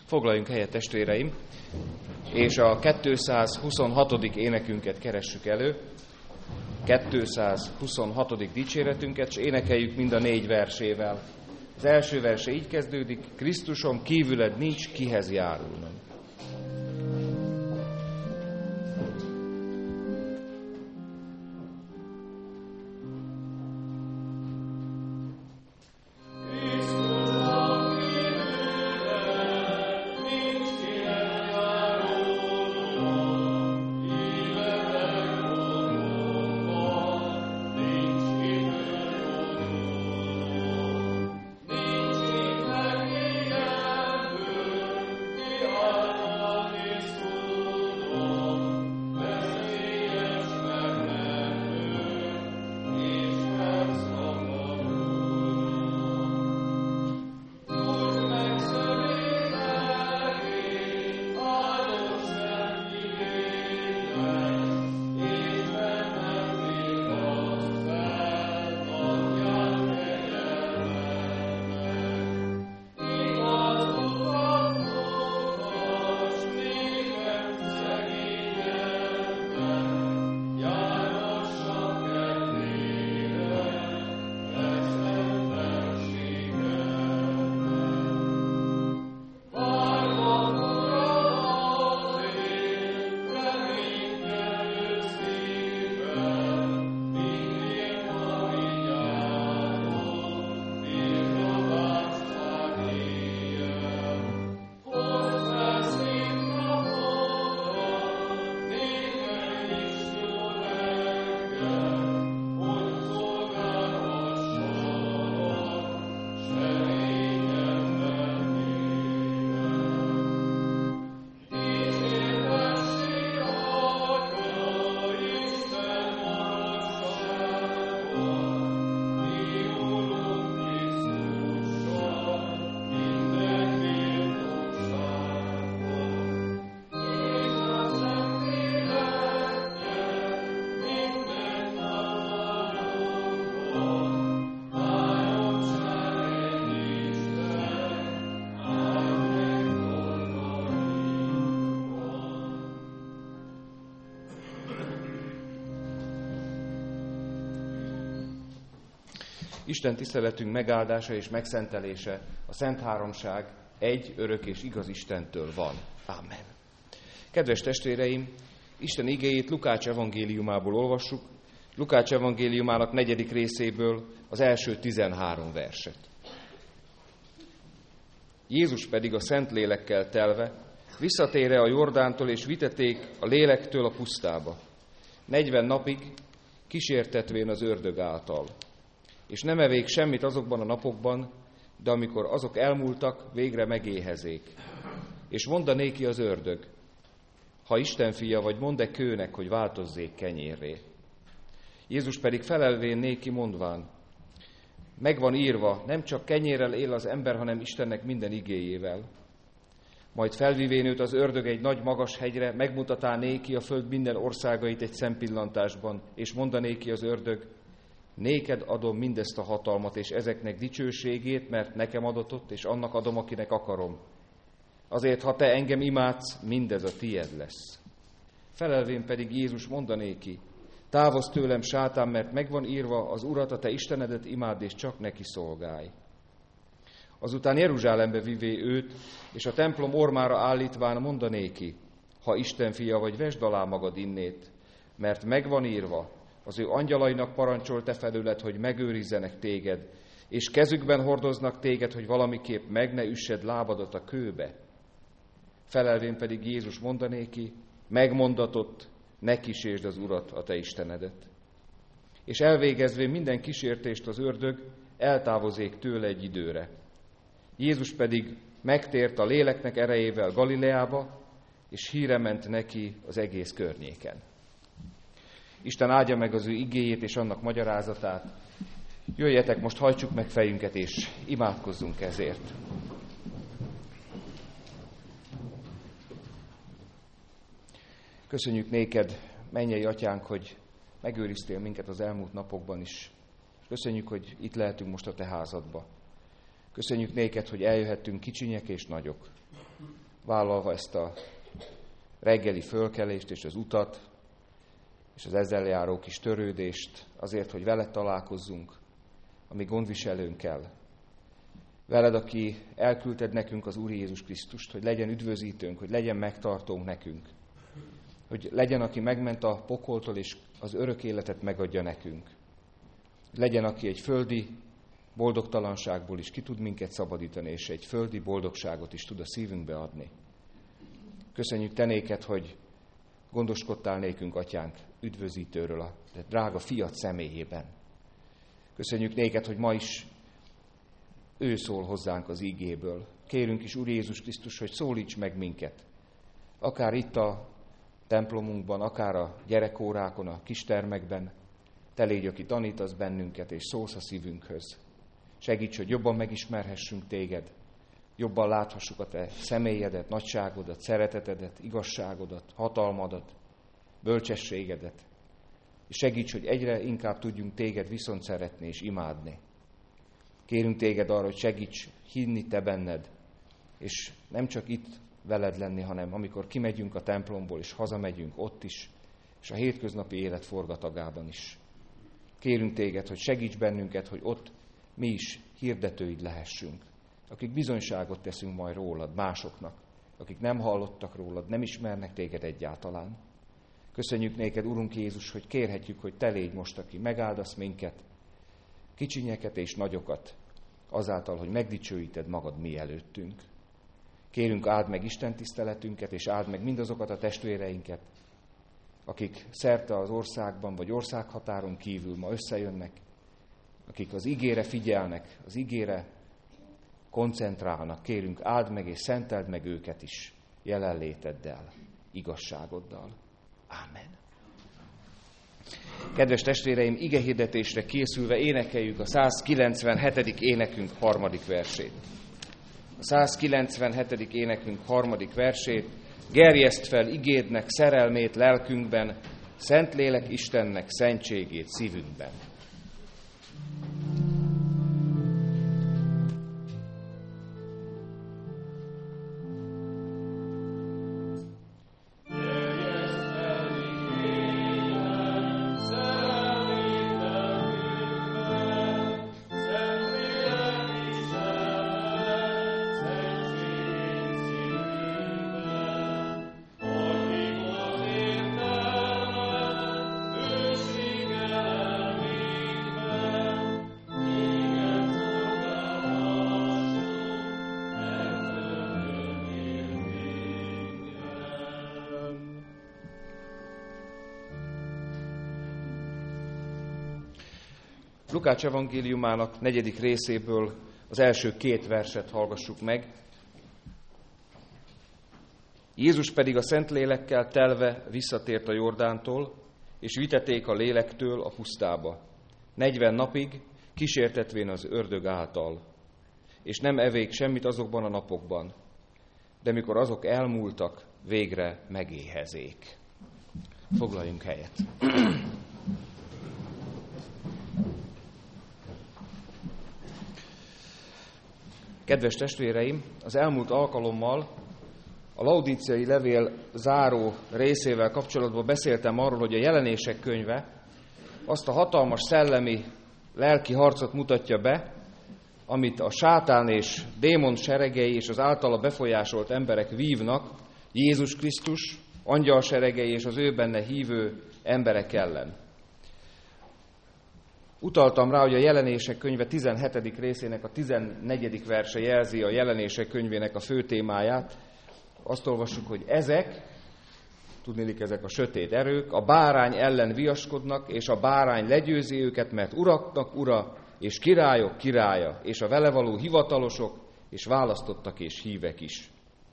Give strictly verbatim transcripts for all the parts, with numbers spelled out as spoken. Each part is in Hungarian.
Foglaljunk helyet, testvéreim, és a kétszázhuszonhatodik énekünket keressük elő, kétszázhuszonhatodik dicséretünket, és énekeljük mind a négy versével. Az első verse így kezdődik: Krisztusom, kívüled nincs, kihez járulnom. Isten tiszteletünk megáldása és megszentelése a Szent Háromság egy, örök és igaz Istentől van. Amen. Kedves testvéreim, Isten igéjét Lukács evangéliumából olvassuk, Lukács evangéliumának negyedik részéből az első tizenhárom verset. Jézus pedig a Szentlélekkel telve visszatérve a Jordántól, és viteték a lélektől a pusztába, negyven napig kísértetvén az ördög által. És nem evék semmit azokban a napokban, de amikor azok elmúltak, végre megéhezék. És mondanéki az ördög: ha Isten fia vagy, mondd-e kőnek, hogy változzék kenyérré. Jézus pedig felelvén néki mondván: megvan írva, nem csak kenyérrel él az ember, hanem Istennek minden igéjével. Majd felvivén őt az ördög egy nagy magas hegyre, megmutatá néki a föld minden országait egy szempillantásban, és mondanéki az ördög: néked adom mindezt a hatalmat, és ezeknek dicsőségét, mert nekem adatott, és annak adom, akinek akarom. Azért, ha te engem imádsz, mindez a tied lesz. Felelvén pedig Jézus mondanéki: távozz tőlem, sátán, mert megvan írva, az Urat, a te Istenedet imádd, és csak neki szolgálj. Azután Jeruzsálembe vivé őt, és a templom ormára állítván mondanéki: ha Isten fia vagy, vesd alá magad innét, mert megvan írva, az ő angyalainak parancsol te felőled, hogy megőrizzenek téged, és kezükben hordoznak téged, hogy valamiképp meg ne üssed lábadat a kőbe. Felelvén pedig Jézus mondanéki: megmondatott, ne kísértsd az Urat, a te Istenedet. És elvégezvén minden kísértést az ördög, eltávozék tőle egy időre. Jézus pedig megtért a léleknek erejével Galileába, és híre ment neki az egész környéken. Isten áldja meg az ő igéjét és annak magyarázatát. Jöjjetek, most hajtsuk meg fejünket, és imádkozzunk ezért. Köszönjük néked, mennyei atyánk, hogy megőriztél minket az elmúlt napokban is. Köszönjük, hogy itt lehetünk most a te házadba. Köszönjük néked, hogy eljöhettünk kicsinyek és nagyok, vállalva ezt a reggeli fölkelést és az utat, és az ezzel járó kis törődést azért, hogy veled találkozzunk, a mi gondviselőnkkel. Veled, aki elküldted nekünk az Úr Jézus Krisztust, hogy legyen üdvözítőnk, hogy legyen megtartónk nekünk. Hogy legyen, aki megment a pokoltól, és az örök életet megadja nekünk. Legyen, aki egy földi boldogtalanságból is ki tud minket szabadítani, és egy földi boldogságot is tud a szívünkbe adni. Köszönjük te néked, hogy gondoskodtál nékünk, atyánk, üdvözítőről, a drága fiat személyében. Köszönjük néked, hogy ma is ő szól hozzánk az ígéből. Kérünk is, Úr Jézus Krisztus, hogy szólíts meg minket. Akár itt a templomunkban, akár a gyerekórákon, a kistermekben. Te légy, aki tanítasz bennünket, és szólsz a szívünkhöz. Segíts, hogy jobban megismerhessünk téged, jobban láthassuk a te személyedet, nagyságodat, szeretetedet, igazságodat, hatalmadat, bölcsességedet. És segíts, hogy egyre inkább tudjunk téged viszont szeretni és imádni. Kérünk téged arra, hogy segíts hinni te benned, és nem csak itt veled lenni, hanem amikor kimegyünk a templomból, és hazamegyünk ott is, és a hétköznapi élet forgatagában is. Kérünk téged, hogy segíts bennünket, hogy ott mi is hirdetőid lehessünk, akik bizonyságot teszünk majd rólad másoknak, akik nem hallottak rólad, nem ismernek téged egyáltalán. Köszönjük néked, Urunk Jézus, hogy kérhetjük, hogy te légy most, aki megáldasz minket, kicsinyeket és nagyokat, azáltal, hogy megdicsőíted magad mi előttünk. Kérünk, áld meg Isten tiszteletünket, és áld meg mindazokat a testvéreinket, akik szerte az országban, vagy országhatáron kívül ma összejönnek, akik az igére figyelnek, az igére koncentrálnak. Kérünk, áld meg és szenteld meg őket is jelenléteddel, igazságoddal. Ámen. Kedves testvéreim, igehirdetésre készülve énekeljük a százkilencvenhetedik énekünk harmadik versét. A százkilencvenhetedik énekünk harmadik versét: gerjeszt fel igédnek szerelmét lelkünkben, Szentlélek Istennek szentségét szívünkben. Lukács evangéliumának negyedik részéből az első két verset hallgassuk meg. Jézus pedig a Szentlélekkel telve visszatért a Jordántól, és viteték a lélektől a pusztába. Negyven napig kísértetvén az ördög által, és nem evék semmit azokban a napokban, de mikor azok elmúltak, végre megéhezék. Foglaljunk helyet. Kedves testvéreim, az elmúlt alkalommal a laudíciai levél záró részével kapcsolatban beszéltem arról, hogy a Jelenések könyve azt a hatalmas szellemi, lelki harcot mutatja be, amit a sátán és démon seregei és az általa befolyásolt emberek vívnak Jézus Krisztus, angyal seregei és az ő benne hívő emberek ellen. Utaltam rá, hogy a Jelenések könyve tizenhetedik részének a tizennegyedik verse jelzi a Jelenések könyvének a fő témáját. Azt olvassuk, hogy ezek, tudniillik ezek a sötét erők, a bárány ellen viaskodnak, és a bárány legyőzi őket, mert uraknak ura, és királyok királya, és a vele való hivatalosok, és választottak és hívek is.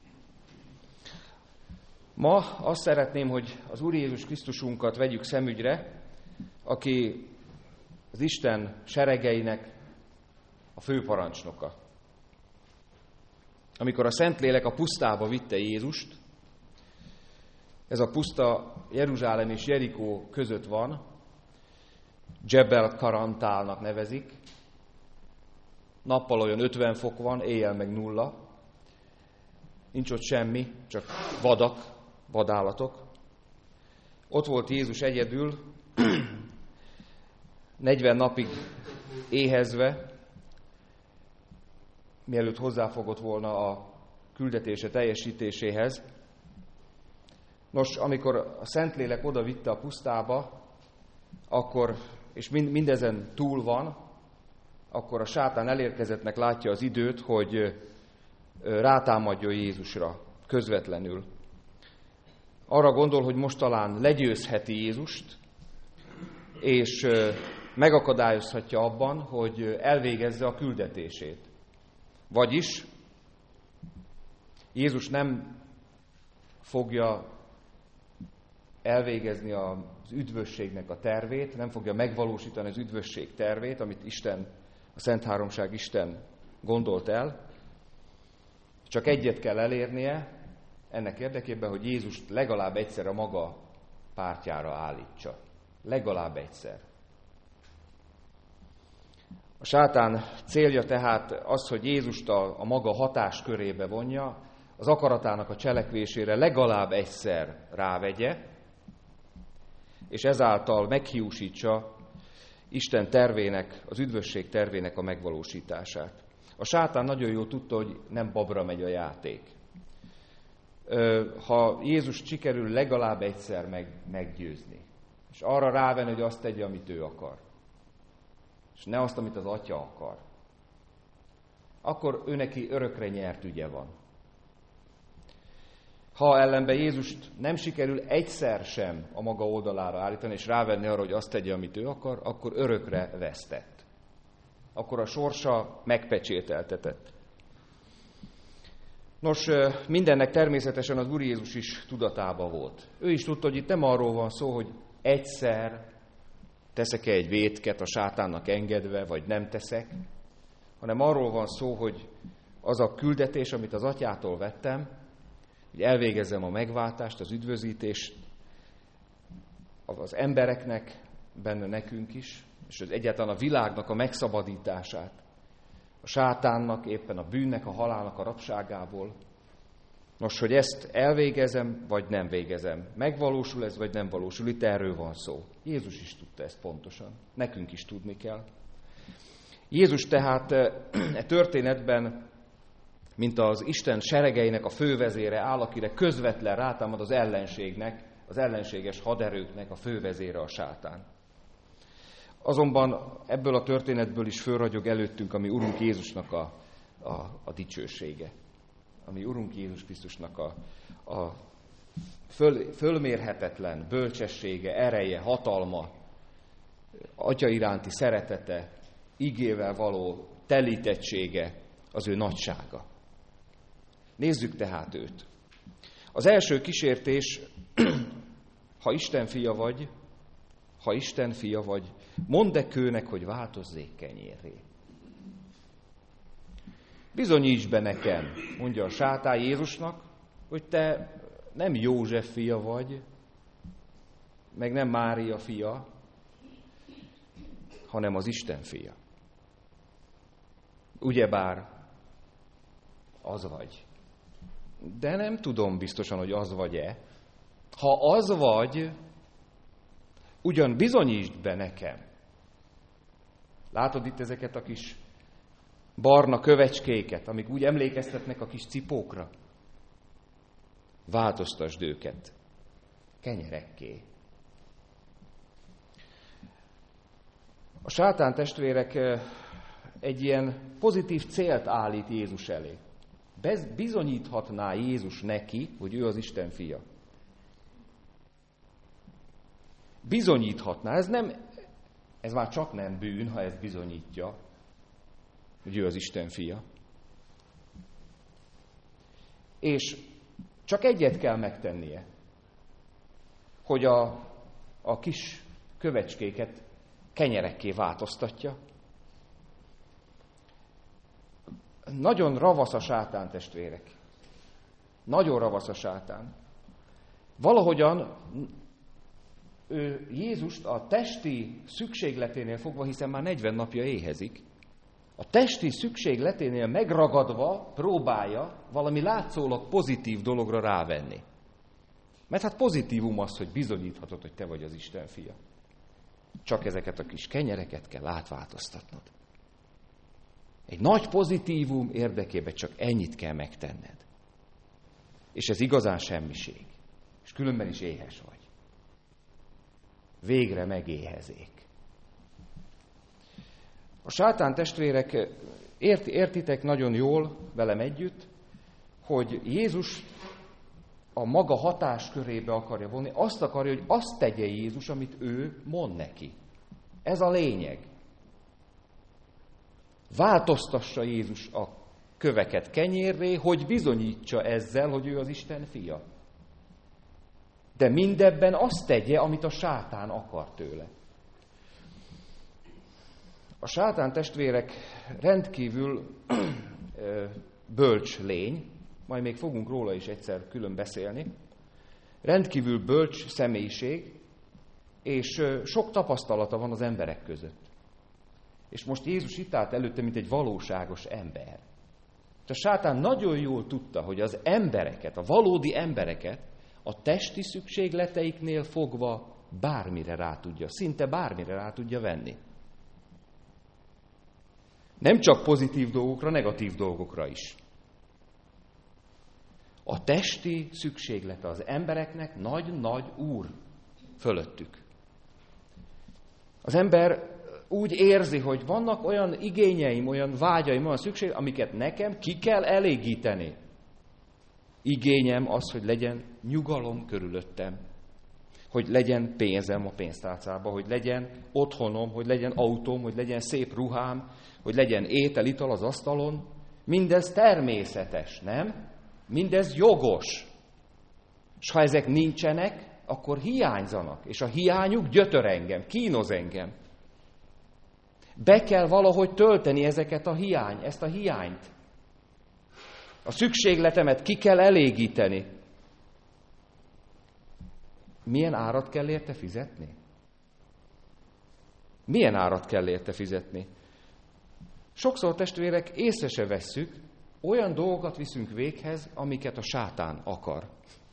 Ma azt szeretném, hogy az Úr Jézus Krisztusunkat vegyük szemügyre, aki az Isten seregeinek a főparancsnoka. Amikor a Szentlélek a pusztába vitte Jézust, ez a puszta Jeruzsálem és Jerikó között van, Dzsebel Karantálnak nevezik, nappal olyan ötven fok van, éjjel meg nulla. Nincs ott semmi, csak vadak, vadállatok. Ott volt Jézus egyedül, negyven napig éhezve, mielőtt hozzáfogott volna a küldetése teljesítéséhez. Nos, amikor a Szentlélek oda vitte a pusztába, akkor, és mindezen túl van, akkor a sátán elérkezettnek látja az időt, hogy rátámadjon Jézusra közvetlenül. Arra gondol, hogy most talán legyőzheti Jézust, és megakadályozhatja abban, hogy elvégezze a küldetését. Vagyis Jézus nem fogja elvégezni az üdvösségnek a tervét, nem fogja megvalósítani az üdvösség tervét, amit Isten, a Szent Háromság Isten gondolt el. Csak egyet kell elérnie ennek érdekében, hogy Jézust legalább egyszer a maga pártjára állítsa. Legalább egyszer. A sátán célja tehát az, hogy Jézust a, a maga hatáskörébe vonja, az akaratának a cselekvésére legalább egyszer rávegye, és ezáltal meghiúsítsa Isten tervének, az üdvösség tervének a megvalósítását. A sátán nagyon jól tudta, hogy nem babra megy a játék. Ha Jézus sikerül legalább egyszer meg, meggyőzni, és arra rávenni, hogy azt tegye, amit ő akar, és ne azt, amit az Atya akar, akkor ő neki örökre nyert ügye van. Ha ellenben Jézust nem sikerül egyszer sem a maga oldalára állítani, és rávenni arra, hogy azt tegye, amit ő akar, akkor örökre vesztett. Akkor a sorsa megpecsételtetett. Nos, mindennek természetesen az Úr Jézus is tudatában volt. Ő is tudta, hogy itt nem arról van szó, hogy egyszer teszek-e egy vétket a sátánnak engedve, vagy nem teszek, hanem arról van szó, hogy az a küldetés, amit az Atyától vettem, hogy elvégezzem a megváltást, az üdvözítést az embereknek, benne nekünk is, és az egyáltalán a világnak a megszabadítását, a sátánnak, éppen a bűnnek, a halálnak a rabságából. Nos, hogy ezt elvégezem, vagy nem végezem. Megvalósul ez, vagy nem valósul. Itt erről van szó. Jézus is tudta ezt pontosan. Nekünk is tudni kell. Jézus tehát e történetben, mint az Isten seregeinek a fővezére áll, akire közvetlen rátámad az ellenségnek, az ellenséges haderőknek a fővezére a sátán. Azonban ebből a történetből is fölragyog előttünk a mi Urunk Jézusnak a, a, a dicsősége. A mi Urunk Jézus Krisztusnak a, a föl, fölmérhetetlen bölcsessége, ereje, hatalma, Atya iránti szeretete, igével való telítettsége, az ő nagysága. Nézzük tehát őt. Az első kísértés, ha Isten fia vagy, ha Isten fia vagy, mondd e kőnek, hogy változzék kenyérré. Bizonyíts be nekem, mondja a sátán Jézusnak, hogy te nem József fia vagy, meg nem Mária fia, hanem az Isten fia. Ugyebár az vagy. De nem tudom biztosan, hogy az vagy-e. Ha az vagy, ugyan bizonyítsd be nekem. Látod itt ezeket a kis barna kövecskéket, amik úgy emlékeztetnek a kis cipókra? Változtasd őket kenyerekké. A sátán testvérek egy ilyen pozitív célt állít Jézus elé. Bizonyíthatná Jézus neki, hogy ő az Isten fia. Bizonyíthatná. Ez, nem, ez már csak nem bűn, ha ezt bizonyítja, hogy ő az Isten fia. És csak egyet kell megtennie, hogy a, a kis kövecskéket kenyerekké változtatja. Nagyon ravasz a sátán, testvérek. Nagyon ravasz a sátán. Valahogyan ő Jézust a testi szükségleténél fogva, hiszen már negyven napja éhezik, a testi szükségleténél megragadva próbálja valami látszólag pozitív dologra rávenni. Mert hát pozitívum az, hogy bizonyíthatod, hogy te vagy az Isten fia. Csak ezeket a kis kenyereket kell átváltoztatnod. Egy nagy pozitívum érdekében csak ennyit kell megtenned. És ez igazán semmiség. És különben is éhes vagy. Végre megéhezék. A sátán testvérek, ért, értitek nagyon jól velem együtt, hogy Jézus a maga hatáskörébe akarja vonni, azt akarja, hogy azt tegye Jézus, amit ő mond neki. Ez a lényeg. Változtassa Jézus a köveket kenyérré, hogy bizonyítsa ezzel, hogy ő az Isten fia. De mindebben azt tegye, amit a sátán akar tőle. A sátán testvérek rendkívül bölcs lény, majd még fogunk róla is egyszer külön beszélni, rendkívül bölcs személyiség, és sok tapasztalata van az emberek között. És most Jézus itt állt előtte, mint egy valóságos ember. A sátán nagyon jól tudta, hogy az embereket, a valódi embereket a testi szükségleteiknél fogva bármire rá tudja, szinte bármire rá tudja venni. Nem csak pozitív dolgokra, negatív dolgokra is. A testi szükséglete az embereknek nagy-nagy úr fölöttük. Az ember úgy érzi, hogy vannak olyan igényeim, olyan vágyaim, olyan szükség, amiket nekem ki kell elégíteni. Igényem az, hogy legyen nyugalom körülöttem, hogy legyen pénzem a pénztárcába, hogy legyen otthonom, hogy legyen autóm, hogy legyen szép ruhám, hogy legyen étel, ital az asztalon. Mindez természetes, nem? Mindez jogos. És ha ezek nincsenek, akkor hiányzanak, és a hiányuk gyötör engem, kínoz engem. Be kell valahogy tölteni ezeket a hiány, ezt a hiányt. A szükségletemet ki kell elégíteni. Milyen árat kell érte fizetni? Milyen árat kell érte fizetni? Sokszor, testvérek, észre se vesszük, olyan dolgokat viszünk véghez, amiket a sátán akar.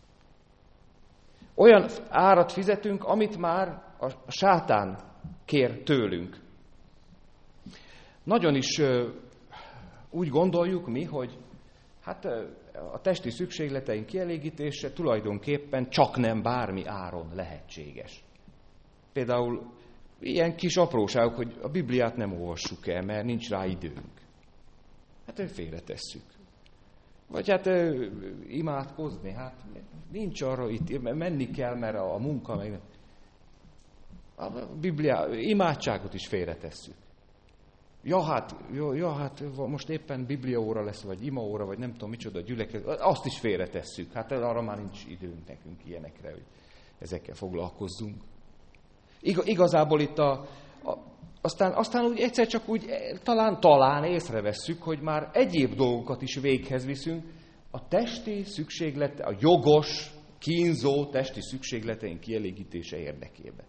Olyan árat fizetünk, amit már a sátán kér tőlünk. Nagyon is úgy gondoljuk mi, hogy hát a testi szükségleteink kielégítése tulajdonképpen csak nem bármi áron lehetséges. Például ilyen kis apróságok, hogy a Bibliát nem olvassuk el, mert nincs rá időnk. Hát félretesszük. Vagy hát imádkozni, hát nincs arra itt, menni kell, mert a munka meg... A Biblia, imádságot is félretesszük. Ja hát, ja, ja, hát most éppen bibliaóra lesz, vagy imaóra, vagy nem tudom micsoda gyülekezet, azt is félretesszük. Hát arra már nincs időnk nekünk ilyenekre, hogy ezekkel foglalkozzunk. Igazából itt a, a aztán, aztán úgy egyszer csak úgy talán, talán észrevesszük, hogy már egyéb dolgokat is véghez viszünk, a testi szükséglete, a jogos, kínzó testi szükségleteink kielégítése érdekében.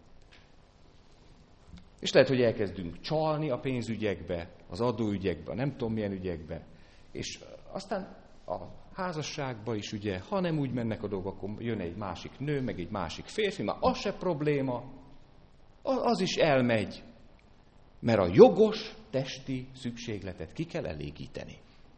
És lehet, hogy elkezdünk csalni a pénzügyekbe, az adóügyekbe, nem tudom milyen ügyekbe, és aztán a házasságba is, ugye, ha nem úgy mennek a dolgok, akkor jön egy másik nő, meg egy másik férfi, már az se probléma, az is elmegy, mert a jogos testi szükségletet ki kell elégíteni.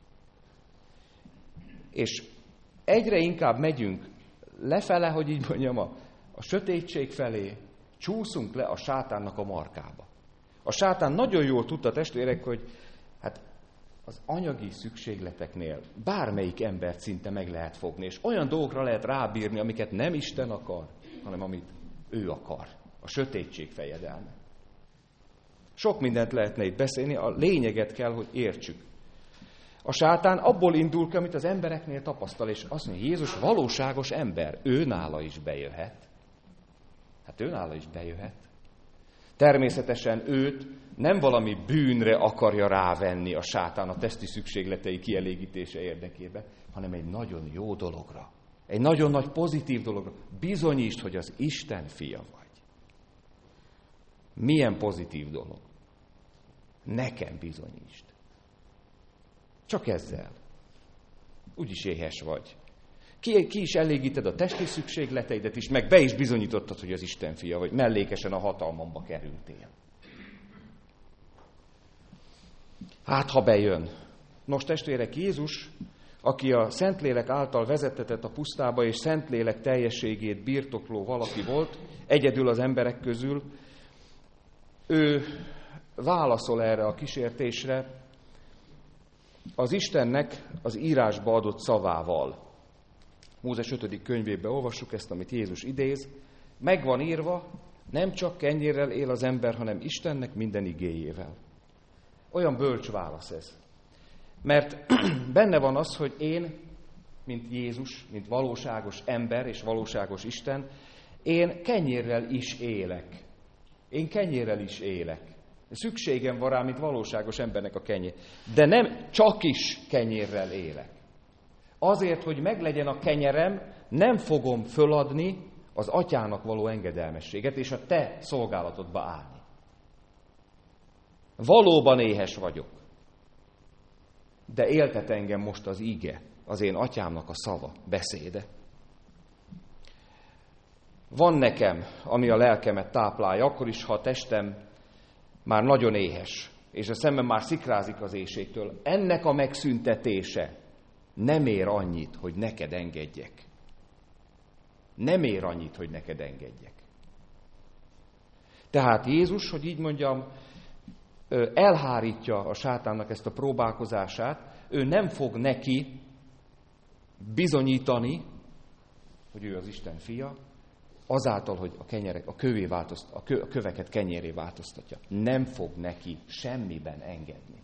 És egyre inkább megyünk lefele, hogy így mondjam, a, a sötétség felé, csúszunk le a sátánnak a markába. A sátán nagyon jól tudta, testvérek, hogy hát az anyagi szükségleteknél bármelyik embert szinte meg lehet fogni, és olyan dolgokra lehet rábírni, amiket nem Isten akar, hanem amit ő akar. A sötétség fejedelme. Sok mindent lehetne itt beszélni, a lényeget kell, hogy értsük. A sátán abból indul ki, amit az embereknél tapasztal, és azt mondja, Jézus valóságos ember, ő nála is bejöhet. Hát ő nála is bejöhet. Természetesen őt nem valami bűnre akarja rávenni a sátán a testi szükségletei kielégítése érdekében, hanem egy nagyon jó dologra. Egy nagyon nagy pozitív dologra. Bizonyítsd, hogy az Isten fia vagy. Milyen pozitív dolog. Nekem bizonyítsd. Csak ezzel. Úgyis éhes vagy. Ki, ki is elégíted a testi szükségleteidet is, meg be is bizonyítottad, hogy az Isten fia vagy. Mellékesen a hatalmamba kerültél. Hát, ha bejön. Nos, testvérek, Jézus, aki a Szentlélek által vezettetett a pusztába, és Szentlélek teljességét birtokló valaki volt, egyedül az emberek közül, ő válaszol erre a kísértésre az Istennek az írásba adott szavával. Mózes ötödik könyvében olvassuk ezt, amit Jézus idéz. Meg van írva, nem csak kenyérrel él az ember, hanem Istennek minden igéjével. Olyan bölcs válasz ez. Mert benne van az, hogy én, mint Jézus, mint valóságos ember és valóságos Isten, én kenyérrel is élek. Én kenyérrel is élek. Szükségem van rá, mint valóságos embernek a kenyér. De nem csak is kenyérrel élek. Azért, hogy meglegyen a kenyerem, nem fogom föladni az atyának való engedelmességet, és a te szolgálatodba állni. Valóban éhes vagyok. De éltet engem most az íge, az én atyámnak a szava, beszéde. Van nekem, ami a lelkemet táplálja, akkor is, ha a testem már nagyon éhes, és a szemem már szikrázik az éhségtől. Ennek a megszüntetése nem ér annyit, hogy neked engedjek. Nem ér annyit, hogy neked engedjek. Tehát Jézus, hogy így mondjam, elhárítja a sátánnak ezt a próbálkozását, ő nem fog neki bizonyítani, hogy ő az Isten fia, azáltal, hogy a, kenyerek, a, kövé változt, a, kö, a köveket kenyéré változtatja. Nem fog neki semmiben engedni.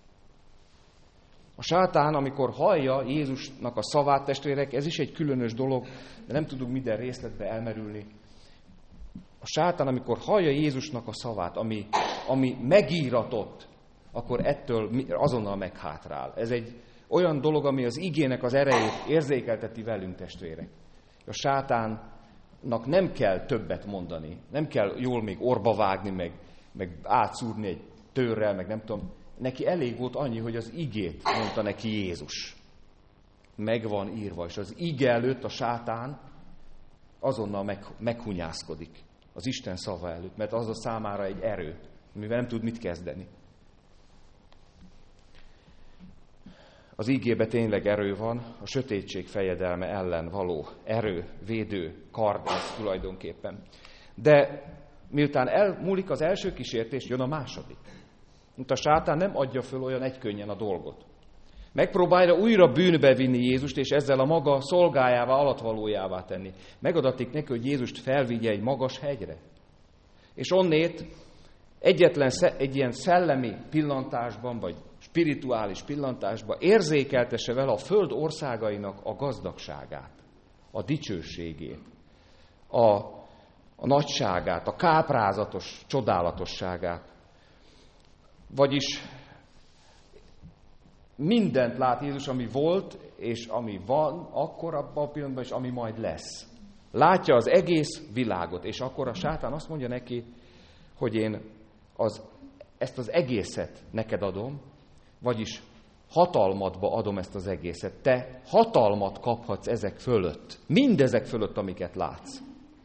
A sátán, amikor hallja Jézusnak a szavát, testvérek, ez is egy különös dolog, de nem tudunk minden részletbe elmerülni. A sátán, amikor hallja Jézusnak a szavát, ami, ami megíratott, akkor ettől azonnal meghátrál. Ez egy olyan dolog, ami az igének az erejét érzékelteti velünk, testvérek. A sátánnak nem kell többet mondani, nem kell jól még orba vágni, meg, meg átszúrni egy tőrrel, meg nem tudom. Neki elég volt annyi, hogy az igét mondta neki Jézus. Meg van írva, és az ige előtt a sátán azonnal meg, meghunyászkodik az Isten szava előtt, mert az a számára egy erő, mivel nem tud mit kezdeni. Az igébe tényleg erő van, a sötétség fejedelme ellen való erő, védő kard ez tulajdonképpen. De miután elmúlik az első kísértés, jön a második. Mint a sátán nem adja föl olyan egykönnyen a dolgot. Megpróbálja újra bűnbe vinni Jézust, és ezzel a maga szolgájává, alatvalójává tenni. Megadatik neki, hogy Jézust felvigye egy magas hegyre. És onnét egyetlen egy ilyen szellemi pillantásban, vagy spirituális pillantásban érzékeltesse vele a föld országainak a gazdagságát, a dicsőségét, a, a nagyságát, a káprázatos csodálatosságát. Vagyis mindent lát Jézus, ami volt, és ami van akkor abban a pillanatban, és ami majd lesz. Látja az egész világot, és akkor a sátán azt mondja neki, hogy én az, ezt az egészet neked adom, vagyis hatalmadba adom ezt az egészet. Te hatalmat kaphatsz ezek fölött, mindezek fölött, amiket látsz.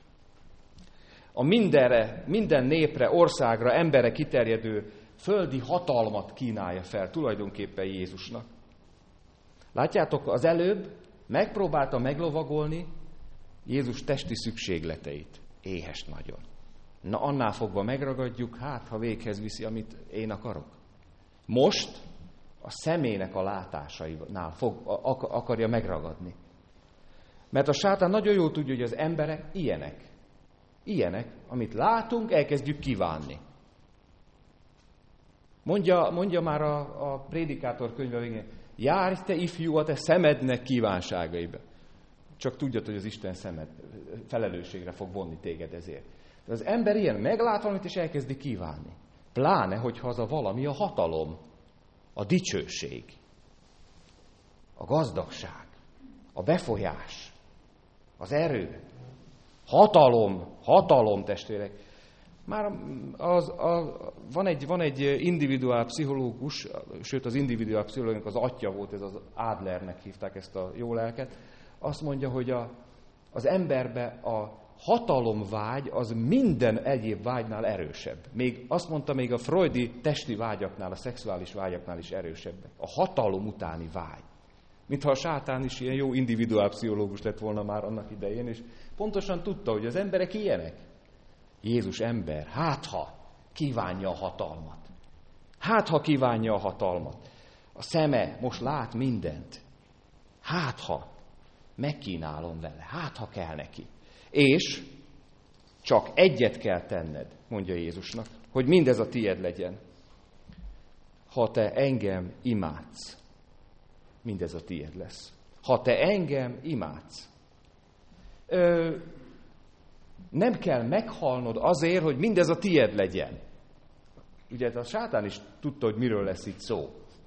A mindenre, minden népre, országra, emberre kiterjedő földi hatalmat kínálja fel tulajdonképpen Jézusnak. Látjátok, az előbb megpróbálta meglovagolni Jézus testi szükségleteit. Éhes nagyon. Na, annál fogva megragadjuk, hát, ha véghez viszi, amit én akarok. Most a szemének a látásainál fog, akarja megragadni. Mert a sátán nagyon jól tudja, hogy az emberek ilyenek. Ilyenek, amit látunk, elkezdjük kívánni. Mondja, mondja már a, a prédikátor könyve végén, járj te ifjú a te szemednek kívánságaiba. Csak tudjad, hogy az Isten szemed felelősségre fog vonni téged ezért. De az ember ilyen meglát valamit, és elkezdi kívánni. Pláne, hogyha az a valami a hatalom, a dicsőség, a gazdagság, a befolyás, az erő, hatalom, hatalom, testvérek. Már az, a, van, egy, van egy individuál pszichológus, sőt az individuál pszichológusnak az atya volt, ez az Adlernek hívták ezt a jó lelket, azt mondja, hogy a, az emberbe a hatalomvágy az minden egyéb vágynál erősebb. Még azt mondta, még a freudi testi vágyaknál, a szexuális vágyaknál is erősebb. A hatalom utáni vágy. Mintha a sátán is ilyen jó individuálpszichológus lett volna már annak idején, és pontosan tudta, hogy az emberek ilyenek. Jézus ember, hát ha kívánja a hatalmat. Hát ha kívánja a hatalmat. A szeme most lát mindent. Hát ha megkínálom vele, hát ha kell neki. És csak egyet kell tenned, mondja Jézusnak, hogy mindez a tied legyen. Ha te engem imádsz, mindez a tied lesz. Ha te engem imádsz. Ö, nem kell meghalnod azért, hogy mindez a tied legyen. Ugye a sátán is tudta, hogy miről lesz itt szó.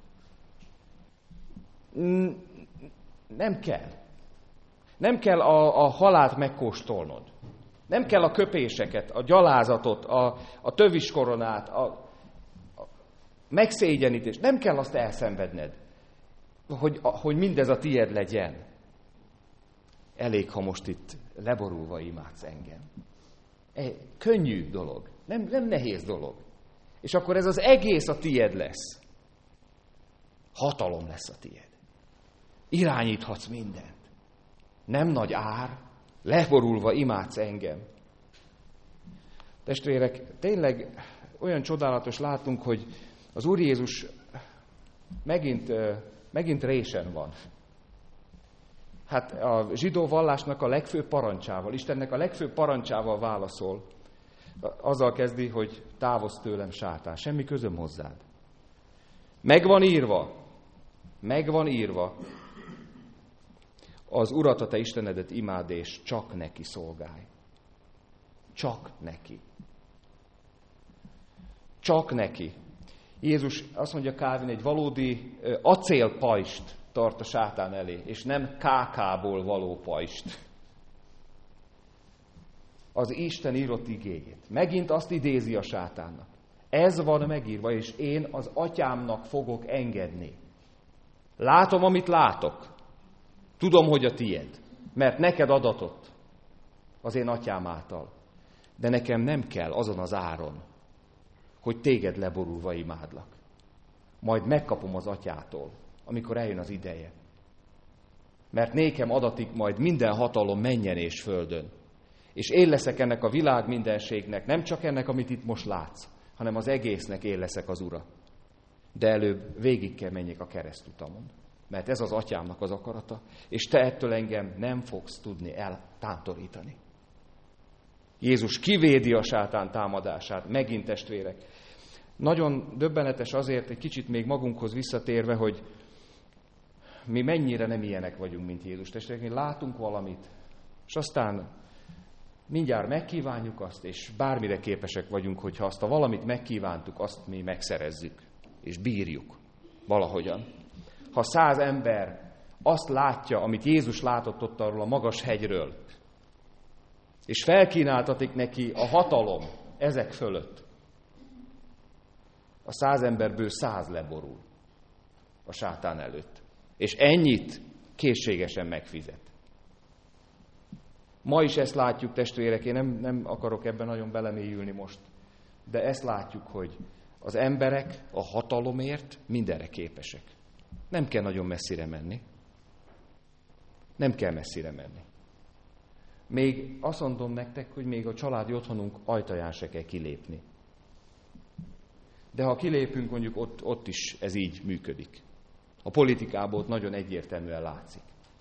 Nem kell. Nem kell a, a halált megkóstolnod. Nem kell a köpéseket, a gyalázatot, a, a töviskoronát, a, a megszégyenítést. Nem kell azt elszenvedned, hogy, a, hogy mindez a tied legyen. Elég, ha most itt leborulva imádsz engem. Egy könnyű dolog. Nem, nem nehéz dolog. És akkor ez az egész a tied lesz. Hatalom lesz a tied. Irányíthatsz mindent. Nem nagy ár, leborulva imádsz engem. Testvérek, tényleg olyan csodálatos látunk, hogy az Úr Jézus megint, megint résen van. Hát a zsidó vallásnak a legfőbb parancsával, Istennek a legfőbb parancsával válaszol. Azzal kezdi, hogy távozz tőlem, sátán, semmi közöm hozzád. Megvan írva, megvan írva, az Urat, a te Istenedet imád, és csak neki szolgálj. Csak neki. Csak neki. Jézus azt mondja Calvin, egy valódi acélpajst tart a sátán elé, és nem kákából való pajst. Az Isten írott igéjét. Megint azt idézi a sátánnak. Ez van megírva, és én az atyámnak fogok engedni. Látom, amit látok. Tudom, hogy a tied, mert neked adatott az én atyám által. De nekem nem kell azon az áron, hogy téged leborulva imádlak. Majd megkapom az atyától, amikor eljön az ideje. Mert nékem adatik majd minden hatalom mennyen és földön. És én leszek ennek a világ mindenségnek, nem csak ennek, amit itt most látsz, hanem az egésznek én leszek az ura. De előbb végig kell menjek a keresztutamon. Mert ez az atyámnak az akarata, és te ettől engem nem fogsz tudni eltántorítani. Jézus kivédi a sátán támadását, megint testvérek. Nagyon döbbenetes azért, egy kicsit még magunkhoz visszatérve, hogy mi mennyire nem ilyenek vagyunk, mint Jézus testvérek. Mi látunk valamit, és aztán mindjárt megkívánjuk azt, és bármire képesek vagyunk, hogyha azt a valamit megkívántuk, azt mi megszerezzük, és bírjuk valahogyan. Ha száz ember azt látja, amit Jézus látott ott arról a magas hegyről, és felkínáltatik neki a hatalom ezek fölött, a száz emberből száz leborul a sátán előtt. És ennyit készségesen megfizet. Ma is ezt látjuk, testvérek, én nem, nem akarok ebben nagyon belemélyülni most, de ezt látjuk, hogy az emberek a hatalomért mindenre képesek. Nem kell nagyon messzire menni. Nem kell messzire menni. Még azt mondom nektek, hogy még a családi otthonunk ajtaján se kell kilépni. De ha kilépünk, mondjuk ott, ott is ez így működik. A politikából ott nagyon egyértelműen látszik.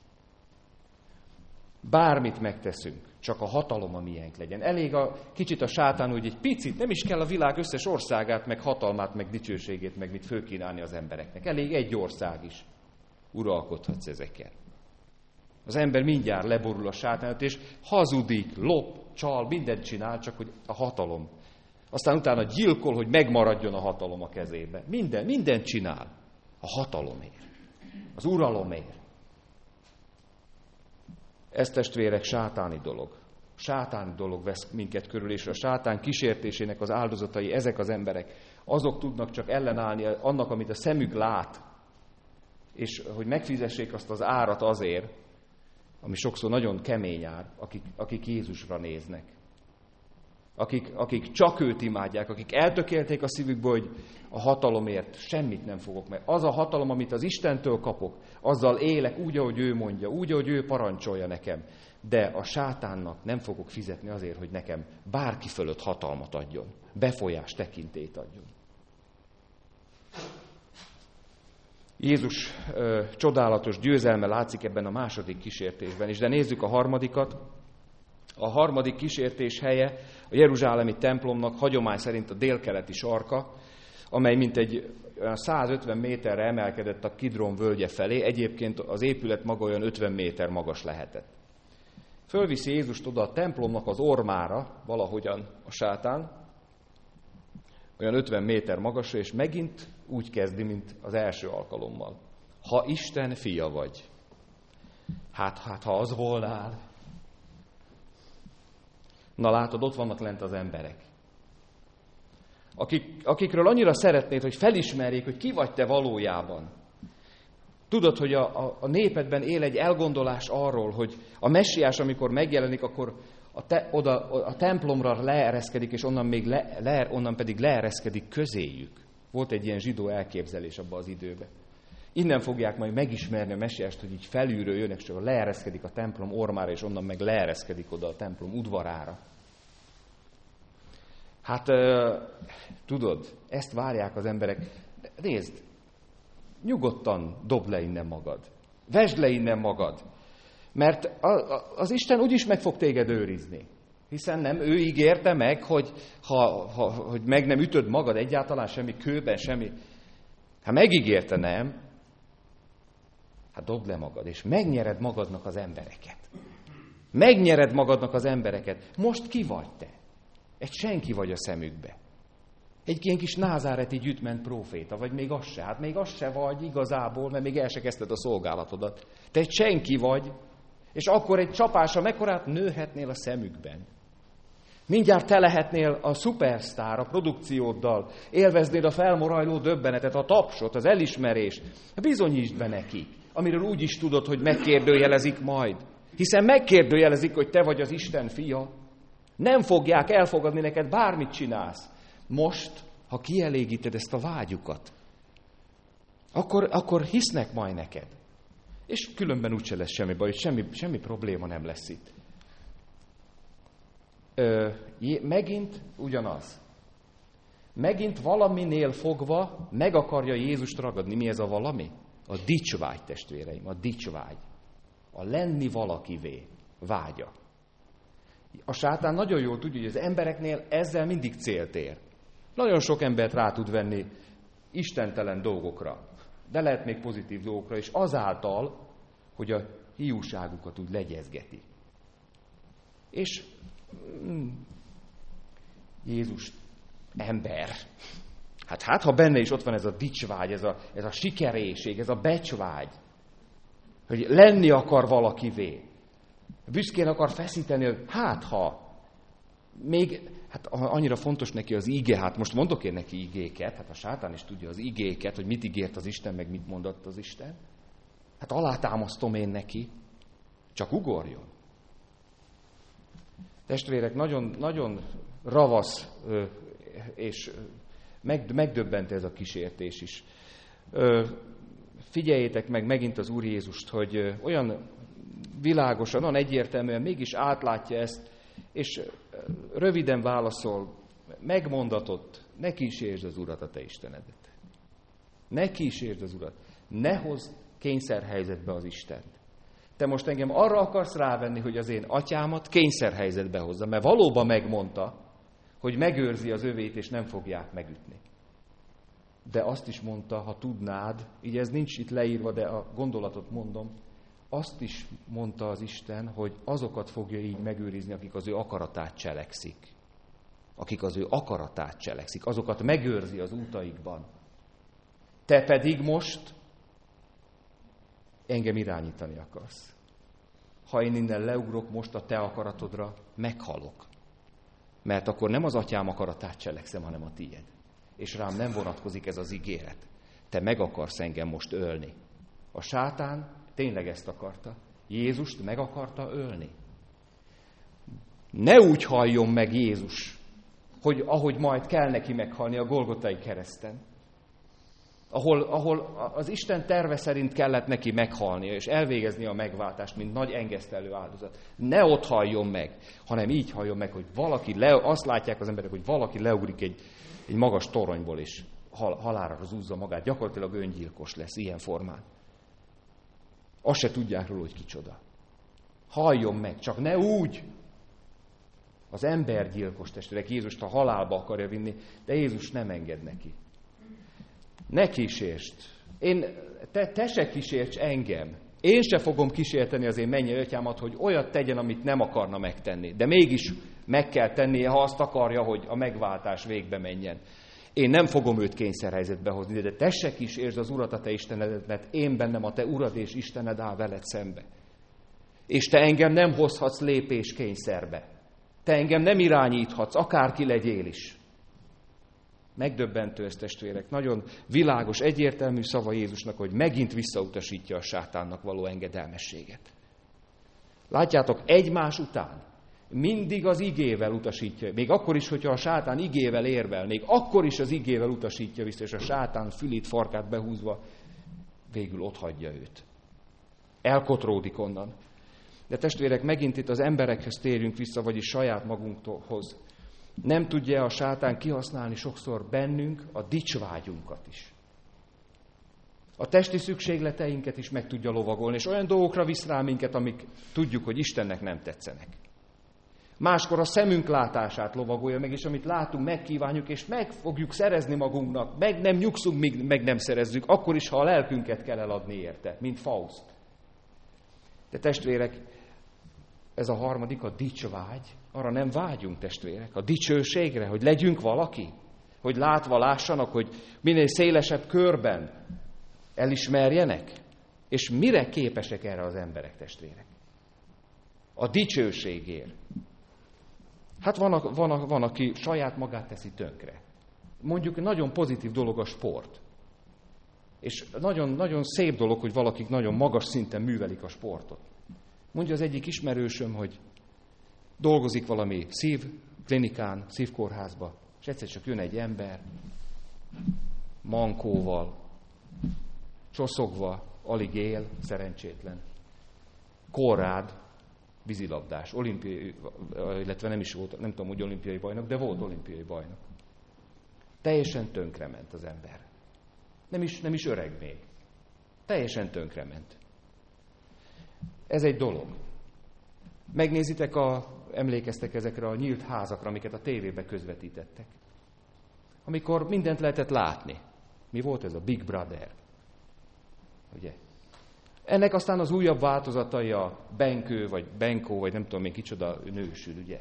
Bármit megteszünk, csak a hatalom a miénk legyen. Elég a kicsit a sátán, hogy egy picit, nem is kell a világ összes országát, meg hatalmát, meg dicsőségét, meg mit fölkínálni az embereknek. Elég egy ország is. Uralkodhatsz ezekkel. Az ember mindjárt leborul a sátánot, és hazudik, lop, csal, mindent csinál, csak hogy a hatalom. Aztán utána gyilkol, hogy megmaradjon a hatalom a kezébe. Minden, mindent csinál. A hatalomért. Az uralomért. Ez testvérek sátáni dolog. Sátán dolog vesz minket körül, és a sátán kísértésének az áldozatai ezek az emberek. Azok tudnak csak ellenállni annak, amit a szemük lát, és hogy megfizessék azt az árat azért, ami sokszor nagyon kemény ár, akik, akik Jézusra néznek. Akik, akik csak őt imádják, akik eltökélték a szívükből, hogy a hatalomért semmit nem fogok meg. Az a hatalom, amit az Istentől kapok, azzal élek úgy, ahogy ő mondja, úgy, ahogy ő parancsolja nekem. De a sátánnak nem fogok fizetni azért, hogy nekem bárki fölött hatalmat adjon, befolyás tekintélyt adjon. Jézus ö, csodálatos győzelme látszik ebben a második kísértésben is, de nézzük a harmadikat. A harmadik kísértés helye a jeruzsálemi templomnak hagyomány szerint a délkeleti sarka, amely mintegy százötven méterre emelkedett a Kidron völgye felé, egyébként az épület maga olyan ötven méter magas lehetett. Fölviszi Jézust oda a templomnak az ormára, valahogyan a sátán, olyan ötven méter magasra, és megint úgy kezdi, mint az első alkalommal. Ha Isten fia vagy, hát, hát ha az volnál. Na látod, ott vannak lent az emberek. Akik, akikről annyira szeretnéd, hogy felismerjék, hogy ki vagy te valójában. Tudod, hogy a, a, a népedben él egy elgondolás arról, hogy a messiás, amikor megjelenik, akkor a, te, oda, a templomra leereszkedik, és onnan, még le, le, onnan pedig leereszkedik közéjük. Volt egy ilyen zsidó elképzelés abban az időben. Innen fogják majd megismerni a messiást, hogy így felülről jönnek, és csak leereszkedik a templom ormára, és onnan meg leereszkedik oda a templom udvarára. Hát, tudod, ezt várják az emberek. Nézd, nyugodtan dobd le innen magad. Vesd le innen magad. Mert az Isten úgyis meg fog téged őrizni. Hiszen nem, ő ígérte meg, hogy, ha, ha, hogy meg nem ütöd magad egyáltalán semmi kőben, semmi. Hát megígérte, nem? Hát dobd le magad, és megnyered magadnak az embereket. Megnyered magadnak az embereket. Most ki vagy te? Egy senki vagy a szemükbe. Egy ilyen kis názáreti gyütment próféta, vagy még az se. Hát még az se vagy igazából, mert még el se kezdted a szolgálatodat. Te egy senki vagy, és akkor egy csapásra mekkorát nőhetnél a szemükben. Mindjárt te lehetnél a szupersztár, a produkcióddal, élveznéd a felmorajló döbbenetet, a tapsot, az elismerést. Bizonyítsd be nekik, amiről úgy is tudod, hogy megkérdőjelezik majd. Hiszen megkérdőjelezik, hogy te vagy az Isten fia. Nem fogják elfogadni neked, bármit csinálsz. Most, ha kielégíted ezt a vágyukat, akkor, akkor hisznek majd neked. És különben úgyse lesz semmi baj, semmi, semmi probléma nem lesz itt. Ö, megint ugyanaz. Megint valaminél fogva meg akarja Jézust ragadni. Mi ez a valami? A dicsvágy, testvéreim, a dicsvágy. A lenni valakivé vágya. A sátán nagyon jól tudja, hogy az embereknél ezzel mindig célt ér. Nagyon sok embert rá tud venni istentelen dolgokra, de lehet még pozitív dolgokra is, azáltal, hogy a hiúságukat úgy legyezgeti. És mm, Jézus ember. Hát, hát ha benne is ott van ez a dicsvágy, ez a, ez a sikerészség, ez a becsvágy, hogy lenni akar valakivé. Büszkén akar feszíteni, hogy hát ha, még, hát annyira fontos neki az íge, hát most mondok én neki igéket, hát a sátán is tudja az igéket, hogy mit ígért az Isten, meg mit mondott az Isten. Hát alátámasztom én neki, csak ugorjon. Testvérek, nagyon, nagyon ravasz és megdöbbent ez a kísértés is. Figyeljétek meg megint az Úr Jézust, hogy olyan világosan, olyan egyértelműen mégis átlátja ezt, és röviden válaszol, megmondatott, ne kísértsd az Urat, a te Istenedet. Ne kísértsd az Urat. Ne hozz kényszerhelyzetbe az Istent. Te most engem arra akarsz rávenni, hogy az én atyámat kényszerhelyzetbe hozza, mert valóban megmondta, hogy megőrzi az övét, és nem fogják megütni. De azt is mondta, ha tudnád, így ez nincs itt leírva, de a gondolatot mondom, azt is mondta az Isten, hogy azokat fogja így megőrizni, akik az ő akaratát cselekszik. Akik az ő akaratát cselekszik, azokat megőrzi az útaikban. Te pedig most engem irányítani akarsz. ha én innen leugrok most a te akaratodra, meghalok. Mert akkor nem az atyám akaratát cselekszem, hanem a tiéd. És rám nem vonatkozik ez az ígéret. Te meg akarsz engem most ölni. A sátán tényleg ezt akarta. Jézust meg akarta ölni. Ne úgy halljon meg Jézus, hogy ahogy majd kell neki meghalni a Golgotai kereszten, ahol, ahol az Isten terve szerint kellett neki meghalnia, és elvégezni a megváltást, mint nagy engesztelő áldozat. Ne ott halljon meg, hanem így halljon meg, hogy valaki, le, azt látják az emberek, hogy valaki leugrik egy, egy magas toronyból, és hal, halálra zúzza magát. Gyakorlatilag öngyilkos lesz ilyen formán. Azt se tudják róla, hogy kicsoda. Halljon meg, csak ne úgy. Az embergyilkos testvérek Jézust a halálba akarja vinni, de Jézus nem enged neki. Ne kísértsd. Én, te, te se kísérts engem. Én se fogom kísérteni az én mennyei atyámat, hogy olyat tegyen, amit nem akarna megtenni. De mégis meg kell tennie, ha azt akarja, hogy a megváltás végbe menjen. Én nem fogom őt kényszerhelyzetbe hozni, de te se kísértsd az Urat, a te Istenedet, mert én bennem a te Urad és Istened áll veled szembe. És te engem nem hozhatsz lépés kényszerbe. Te engem nem irányíthatsz, akárki legyél is. Megdöbbentő ez, testvérek. Nagyon világos, egyértelmű szava Jézusnak, hogy megint visszautasítja a sátánnak való engedelmességet. Látjátok, egymás után mindig az igével utasítja. Még akkor is, hogyha a sátán igével érvel, még akkor is az igével utasítja vissza, és a sátán fülét, farkát behúzva végül otthagyja őt. Elkotródik onnan. De testvérek, megint itt az emberekhez térjünk vissza, vagyis saját magunkhoz. Nem tudja a sátán kihasználni sokszor bennünk a dicsvágyunkat is. A testi szükségleteinket is meg tudja lovagolni, és olyan dolgokra visz rá minket, amik tudjuk, hogy Istennek nem tetszenek. Máskor a szemünk látását lovagolja meg, és amit látunk, megkívánjuk, és meg fogjuk szerezni magunknak. Meg nem nyugszunk, míg meg nem szerezzük, akkor is, ha a lelkünket kell eladni érte, mint Faust. De testvérek, ez a harmadik, a dicsvágy. Arra nem vágyunk, testvérek, a dicsőségre, hogy legyünk valaki, hogy látva lássanak, hogy minél szélesebb körben elismerjenek. És mire képesek erre az emberek, testvérek? A dicsőségért. Hát van, a, van, a, van, aki saját magát teszi tönkre. Mondjuk nagyon pozitív dolog a sport. És nagyon, nagyon szép dolog, hogy valakik nagyon magas szinten művelik a sportot. Mondja az egyik ismerősöm, hogy dolgozik valami szívklinikán, szívkórházba, és egyszer csak jön egy ember, mankóval, csoszogva, alig él, szerencsétlen. Konrád, vízilabdás, olimpiai, illetve nem is volt, nem tudom, hogy olimpiai bajnok, de volt olimpiai bajnok. Teljesen tönkrement az ember. Nem is, nem is öreg még. Teljesen tönkrement. Ez egy dolog. Megnézitek, a, emlékeztek ezekre a nyílt házakra, amiket a tévébe közvetítettek. Amikor mindent lehetett látni. Mi volt ez a Big Brother? Ugye? Ennek aztán az újabb változatai a Benkő, vagy Benkó, vagy nem tudom még kicsoda nősül, ugye?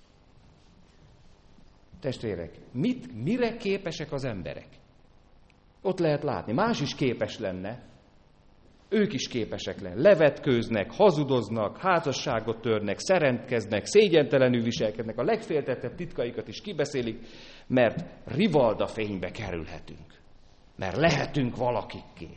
Testvérek, mit, mire képesek az emberek? Ott lehet látni. Más is képes lenne. Ők is képesek lenni. Levetkőznek, hazudoznak, házasságot törnek, szerentkeznek, szégyentelenül viselkednek, a legféltettebb titkaikat is kibeszélik, mert rivalda fénybe kerülhetünk. Mert lehetünk valakikké.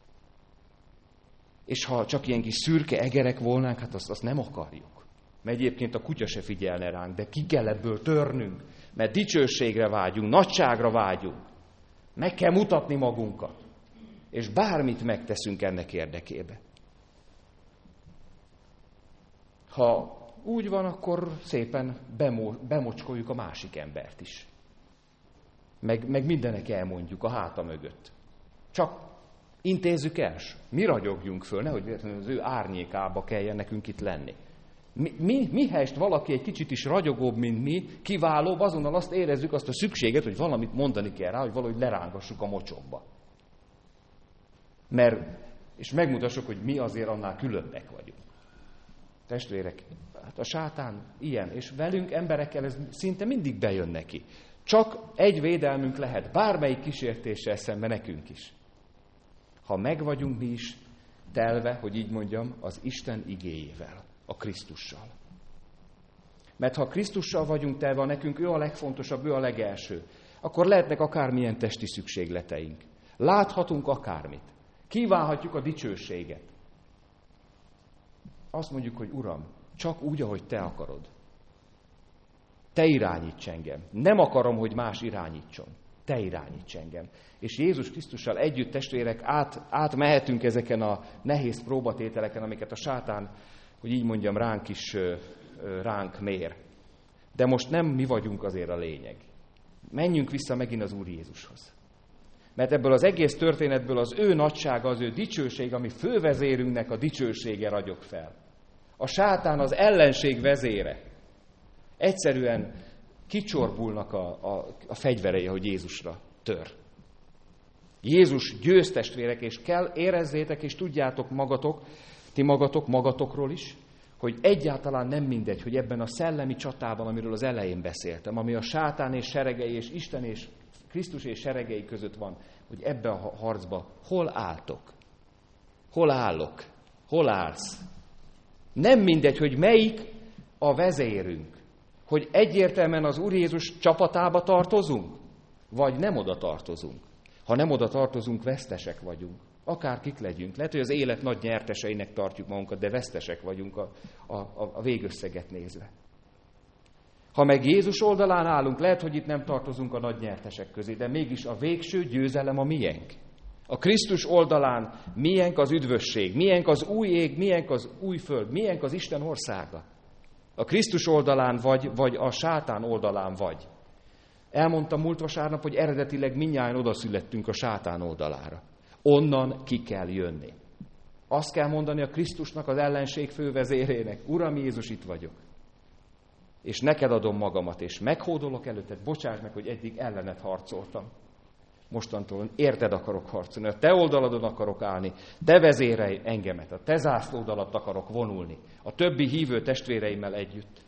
És ha csak ilyen kis szürke egerek volnánk, hát azt, azt nem akarjuk. Mert egyébként a kutya se figyelne ránk, de ki kell ebből törnünk, mert dicsőségre vágyunk, nagyságra vágyunk. Meg kell mutatni magunkat. És bármit megteszünk ennek érdekébe. Ha úgy van, akkor szépen bemo- bemocskoljuk a másik embert is. Meg, meg mindenek elmondjuk a háta mögött. Csak intézzük el, mi ragyogjunk föl, nehogy véletlenül az ő árnyékába kelljen nekünk itt lenni. Mi, mi, mihelyest valaki egy kicsit is ragyogóbb, mint mi, kiválóbb, azonnal azt érezzük, azt a szükséget, hogy valamit mondani kell rá, hogy valahogy lerángassuk a mocsokba. Mert, és megmutassuk, hogy mi azért annál különbek vagyunk. Testvérek, hát a sátán ilyen, és velünk emberekkel ez szinte mindig bejön neki. Csak egy védelmünk lehet, bármelyik kísértéssel szemben nekünk is. Ha megvagyunk mi is telve, hogy így mondjam, az Isten igéjével, a Krisztussal. Mert ha Krisztussal vagyunk telve, nekünk ő a legfontosabb, ő a legelső, akkor lehetnek akármilyen testi szükségleteink. Láthatunk akármit. Kívánhatjuk a dicsőséget. Azt mondjuk, hogy Uram, csak úgy, ahogy Te akarod. Te irányíts engem. Nem akarom, hogy más irányítson. Te irányíts engem. És Jézus Krisztussal együtt, testvérek, át, átmehetünk ezeken a nehéz próbatételeken, amiket a sátán, hogy így mondjam, ránk is ránk mér. De most nem mi vagyunk azért a lényeg. Menjünk vissza megint az Úr Jézushoz. Mert ebből az egész történetből az ő nagysága, az ő dicsőség, ami fővezérünknek a dicsősége ragyog fel. A sátán az ellenség vezére. Egyszerűen kicsorbulnak a, a, a fegyverei, hogy Jézusra tör. Jézus győz, testvérek, és kell érezzétek, és tudjátok magatok, ti magatok, magatokról is, hogy egyáltalán nem mindegy, hogy ebben a szellemi csatában, amiről az elején beszéltem, ami a sátán és seregei, és Isten és Krisztus és seregei között van, hogy ebbe a harcba hol álltok? Hol állok? Hol állsz? Nem mindegy, hogy melyik a vezérünk. Hogy egyértelműen az Úr Jézus csapatába tartozunk, vagy nem oda tartozunk. Ha nem oda tartozunk, vesztesek vagyunk. Akárkik legyünk. Lehet, hogy az élet nagy nyerteseinek tartjuk magunkat, de vesztesek vagyunk a, a, a végösszeget nézve. Ha meg Jézus oldalán állunk, lehet, hogy itt nem tartozunk a nagy nyertesek közé, de mégis a végső győzelem a miénk. A Krisztus oldalán miénk az üdvösség, miénk az új ég, miénk az új föld, miénk az Isten országa. A Krisztus oldalán vagy, vagy a sátán oldalán vagy. Elmondtam múlt vasárnap, hogy eredetileg mindnyájan odaszülettünk a sátán oldalára. Onnan ki kell jönni. Azt kell mondani a Krisztusnak, az ellenség fővezérének, Uram Jézus, itt vagyok. És neked adom magamat, és meghódolok előtted, bocsáss meg, hogy eddig ellened harcoltam. Mostantól érted akarok harcolni, a te oldaladon akarok állni, te vezérelj engemet, a te zászlód alatt akarok vonulni, a többi hívő testvéreimmel együtt.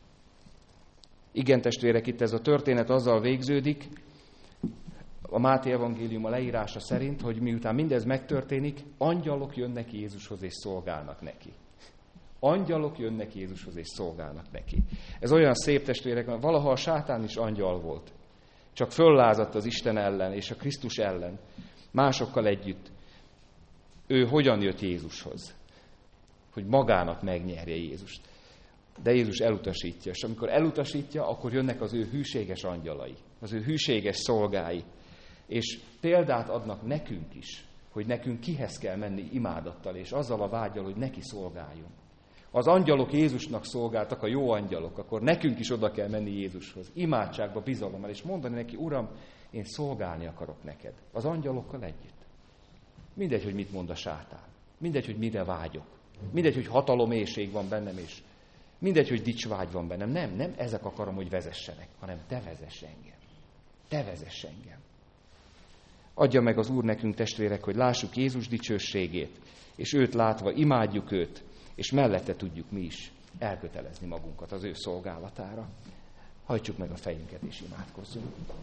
Igen, testvérek, itt ez a történet azzal végződik, a Máté evangéliuma leírása szerint, hogy miután mindez megtörténik, angyalok jönnek Jézushoz és szolgálnak neki. Angyalok jönnek Jézushoz és szolgálnak neki. Ez olyan szép, testvérek, mert valaha a sátán is angyal volt. Csak föllázadt az Isten ellen és a Krisztus ellen, másokkal együtt. Ő hogyan jött Jézushoz? Hogy magának megnyerje Jézust. De Jézus elutasítja, és amikor elutasítja, akkor jönnek az ő hűséges angyalai, az ő hűséges szolgái. És példát adnak nekünk is, hogy nekünk kihez kell menni imádattal, és azzal a vággyal, hogy neki szolgáljunk. Az angyalok Jézusnak szolgáltak, a jó angyalok, akkor nekünk is oda kell menni Jézushoz, imádságba, bizalommal, és mondani neki, Uram, én szolgálni akarok neked, az angyalokkal együtt. Mindegy, hogy mit mond a sátán, mindegy, hogy mire vágyok, mindegy, hogy hataloméhség van bennem, és mindegy, hogy dicsvágy van bennem. Nem, nem ezek akarom, hogy vezessenek, hanem te vezess engem. Te vezess engem. Adja meg az Úr nekünk, testvérek, hogy lássuk Jézus dicsőségét, és őt látva imádjuk őt, és mellette tudjuk mi is elkötelezni magunkat az ő szolgálatára. Hajtsuk meg a fejünket, és imádkozzunk.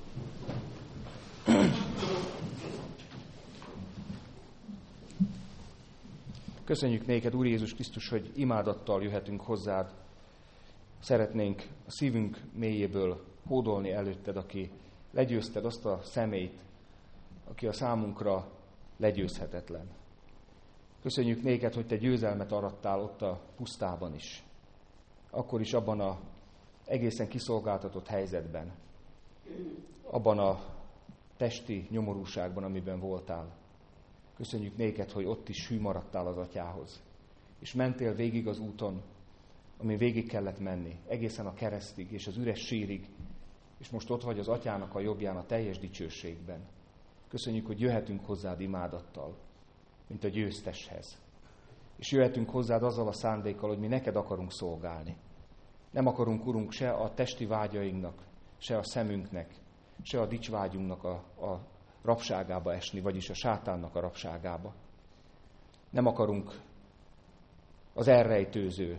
Köszönjük néked, Úr Jézus Krisztus, hogy imádattal jöhetünk hozzád. Szeretnénk a szívünk mélyéből hódolni előtted, aki legyőzted azt a személyt, aki a számunkra legyőzhetetlen. Köszönjük néked, hogy te győzelmet arattál ott a pusztában is. Akkor is abban a egészen kiszolgáltatott helyzetben, abban a testi nyomorúságban, amiben voltál. Köszönjük néked, hogy ott is hű maradtál az atyához. És mentél végig az úton, ami végig kellett menni, egészen a keresztig és az üres sírig, és most ott vagy az atyának a jobbján a teljes dicsőségben. Köszönjük, hogy jöhetünk hozzád imádattal, mint a győzteshez. És jöhetünk hozzád azzal a szándékkal, hogy mi neked akarunk szolgálni. Nem akarunk, Urunk, se a testi vágyainknak, se a szemünknek, se a dicsvágyunknak a, a rabságába esni, vagyis a sátánnak a rabságába. Nem akarunk az elrejtőző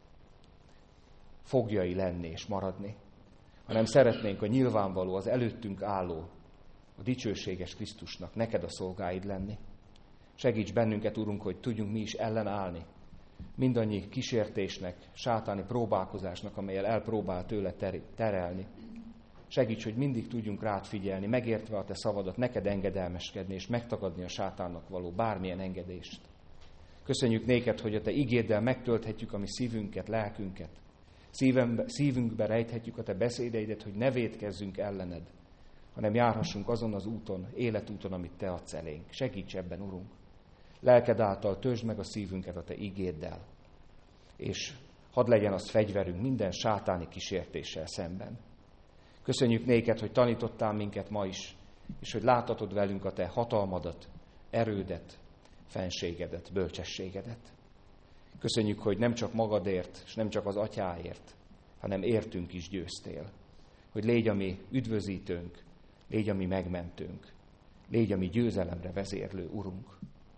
fogjai lenni és maradni, hanem szeretnénk a nyilvánvaló, az előttünk álló, a dicsőséges Krisztusnak, neked a szolgáid lenni. Segíts bennünket, Urunk, hogy tudjunk mi is ellenállni mindannyi kísértésnek, sátáni próbálkozásnak, amellyel elpróbál tőle terelni. Segíts, hogy mindig tudjunk rád figyelni, megértve a te szavadat, neked engedelmeskedni, és megtagadni a sátánnak való bármilyen engedést. Köszönjük néked, hogy a te igéddel megtölthetjük a mi szívünket, lelkünket. Szívembe, szívünkbe rejthetjük a te beszédeidet, hogy ne vétkezzünk ellened, hanem járhassunk azon az úton, életúton, amit te adsz elénk. Segíts ebben, Urunk. Lelked által töltsd meg a szívünket a te igéddel, és hadd legyen az fegyverünk minden sátáni kísértéssel szemben. Köszönjük néked, hogy tanítottál minket ma is, és hogy láthatod velünk a te hatalmadat, erődet, fenségedet, bölcsességedet. Köszönjük, hogy nem csak magadért, és nem csak az atyáért, hanem értünk is győztél. Hogy légy a mi üdvözítőnk, légy a mi megmentőnk, légy a mi győzelemre vezérlő Urunk.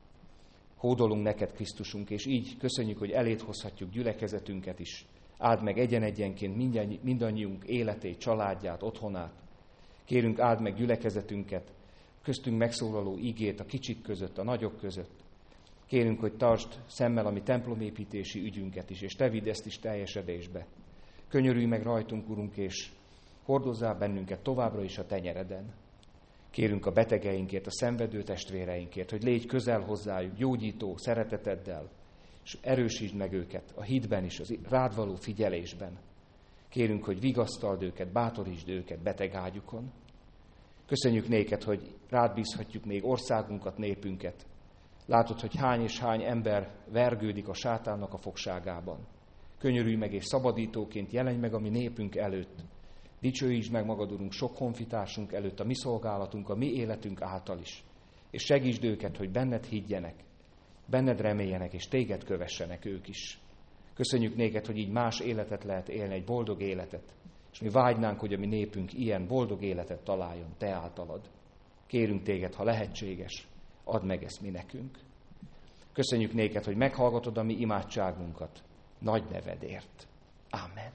Hódolunk neked, Krisztusunk, és így köszönjük, hogy eléd hozhatjuk gyülekezetünket is. Áld meg egyen-egyenként mindannyiunk életét, családját, otthonát. Kérünk, áld meg gyülekezetünket, köztünk megszólaló igét a kicsik között, a nagyok között. Kérünk, hogy tartsd szemmel a mi templomépítési ügyünket is, és te vidd ezt is teljesedésbe. Könyörülj meg rajtunk, Urunk, és hordozzál bennünket továbbra is a tenyereden. Kérünk a betegeinkért, a szenvedő testvéreinkért, hogy légy közel hozzájuk, gyógyító szereteteddel, és erősítsd meg őket a hitben is, az rád való figyelésben. Kérünk, hogy vigasztald őket, bátorítsd őket beteg ágyukon. Köszönjük néked, hogy rád bízhatjuk még országunkat, népünket. Látod, hogy hány és hány ember vergődik a sátánnak a fogságában. Könyörülj meg, és szabadítóként jelenj meg a mi népünk előtt. Dicsőítsd meg magad, Urunk, sok honfitársunk előtt, a mi szolgálatunk, a mi életünk által is. És segítsd őket, hogy benned higgyenek, benned reméljenek, és téged kövessenek ők is. Köszönjük néked, hogy így más életet lehet élni, egy boldog életet. És mi vágynánk, hogy a mi népünk ilyen boldog életet találjon te általad. Kérünk téged, ha lehetséges, add meg ezt mi nekünk. Köszönjük néked, hogy meghallgatod a mi imádságunkat nagy nevedért. Amen.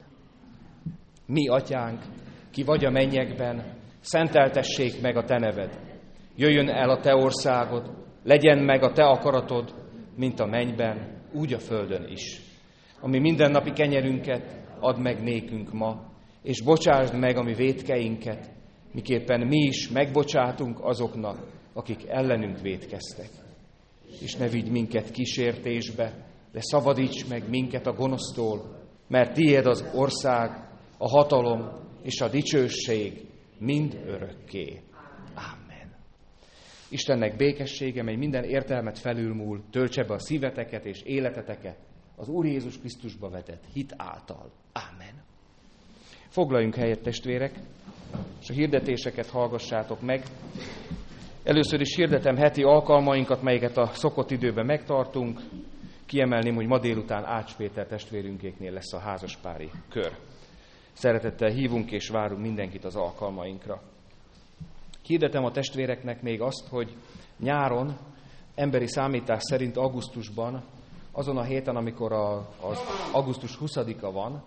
Mi, atyánk, ki vagy a mennyekben, szenteltessék meg a te neved. Jöjjön el a te országod, legyen meg a te akaratod, mint a mennyben, úgy a földön is. Ami mindennapi kenyerünket add meg nékünk ma, és bocsásd meg a mi vétkeinket, miképpen mi is megbocsátunk azoknak, akik ellenünk vétkeztek. És ne vigy minket kísértésbe, de szabadíts meg minket a gonosztól, mert tiéd az ország, a hatalom és a dicsőség mind örökké. Amen. Istennek békessége, mely minden értelmet felülmúl, töltse be a szíveteket és életeteket az Úr Jézus Krisztusba vetett hit által. Amen. Foglaljunk helyet, testvérek, és a hirdetéseket hallgassátok meg. Először is hirdetem heti alkalmainkat, melyeket a szokott időben megtartunk. Kiemelném, hogy ma délután Ács Péter testvérünkéknél lesz a házaspári kör. Szeretettel hívunk és várunk mindenkit az alkalmainkra. Hirdetem a testvéreknek még azt, hogy nyáron, emberi számítás szerint augusztusban, azon a héten, amikor a, az augusztus huszadika van,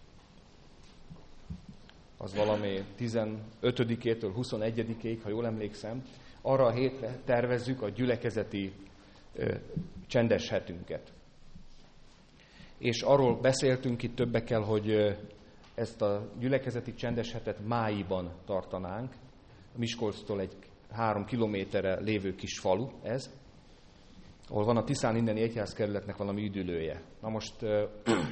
az valami tizenötödikétől huszonegyedikéig, ha jól emlékszem, arra a hétre tervezzük a gyülekezeti ö, csendes hetünket. És arról beszéltünk itt többekkel, hogy ö, ezt a gyülekezeti csendes hetet májban tartanánk. A Miskolctól egy három kilométerre lévő kis falu ez, ahol van a Tiszán indeni egyházkerületnek valami üdülője. Na most ö,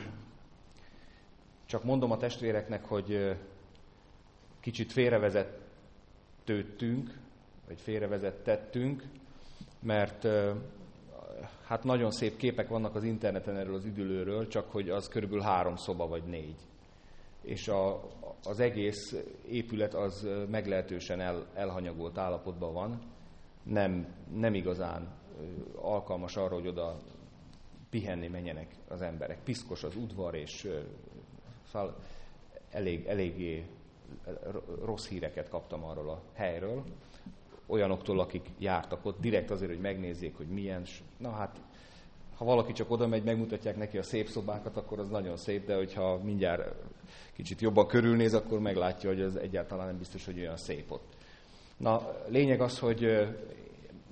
csak mondom a testvéreknek, hogy ö, kicsit félrevezettődtünk, vagy félrevezettettünk, mert ö, hát nagyon szép képek vannak az interneten erről az üdülőről, csak hogy az körülbelül három szoba vagy négy. És a, az egész épület az meglehetősen el, elhanyagolt állapotban van, nem, nem igazán alkalmas arra, hogy oda pihenni menjenek az emberek. Piszkos az udvar, és szóval elég, eléggé rossz híreket kaptam arról a helyről, olyanoktól, akik jártak ott, direkt azért, hogy megnézzék, hogy milyen. Na hát, ha valaki csak oda megy, megmutatják neki a szép szobákat, akkor az nagyon szép, de hogyha mindjárt kicsit jobban körülnéz, akkor meglátja, hogy az egyáltalán nem biztos, hogy olyan szép ott. Na, lényeg az, hogy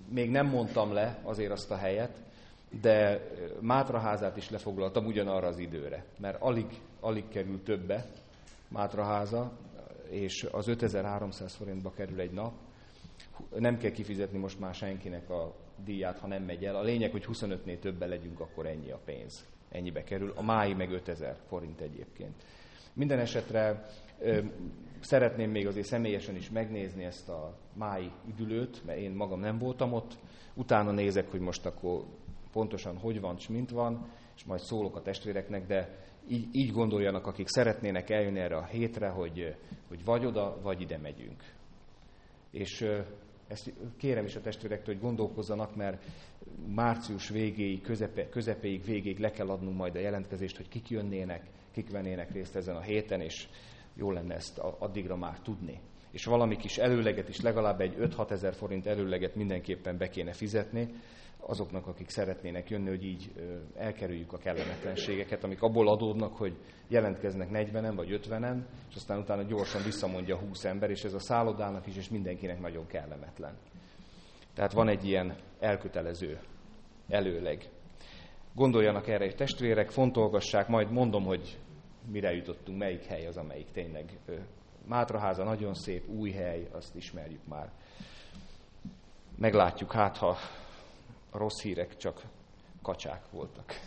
még nem mondtam le azért azt a helyet, de Mátraházát is lefoglaltam ugyanarra az időre, mert alig, alig kerül többe Mátraháza, és az ötezer-háromszáz forintba kerül egy nap. Nem kell kifizetni most már senkinek a díját, ha nem megy el. A lényeg, hogy huszonötnél többen legyünk, akkor ennyi a pénz. Ennyibe kerül. A mái meg ötezer forint egyébként. Minden esetre ö, szeretném még azért személyesen is megnézni ezt a mái üdülőt, mert én magam nem voltam ott. Utána nézek, hogy most akkor pontosan hogy van, és mint van, és majd szólok a testvéreknek, de így, így gondoljanak, akik szeretnének eljönni erre a hétre, hogy, hogy vagy oda, vagy ide megyünk. És ezt kérem is a testvérektől, hogy gondolkozzanak, mert március végéig, közepe, közepéig, végéig le kell adnunk majd a jelentkezést, hogy kik jönnének, kik vennének részt ezen a héten, és jó lenne ezt addigra már tudni. És valami kis előleget is, legalább egy öt-hat ezer forint előleget mindenképpen be kéne fizetni azoknak, akik szeretnének jönni, hogy így elkerüljük a kellemetlenségeket, amik abból adódnak, hogy jelentkeznek negyvenen vagy ötvenen, és aztán utána gyorsan visszamondja húsz ember, és ez a szállodának is, és mindenkinek nagyon kellemetlen. Tehát van egy ilyen elkötelező előleg. Gondoljanak erre, hogy testvérek, fontolgassák, majd mondom, hogy mire jutottunk, melyik hely az, amelyik tényleg. Mátraháza nagyon szép, új hely, azt ismerjük már. Meglátjuk, hát ha a rossz hírek csak kacsák voltak.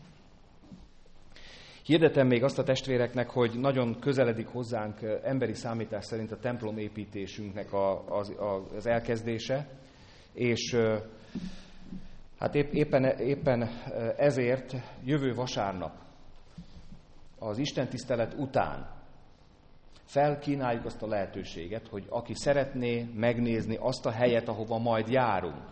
Hirdetem még azt a testvéreknek, hogy nagyon közeledik hozzánk emberi számítás szerint a templom építésünknek a, az, az elkezdése, és hát épp, éppen, éppen ezért jövő vasárnap az istentisztelet után felkínáljuk azt a lehetőséget, hogy aki szeretné megnézni azt a helyet, ahova majd járunk,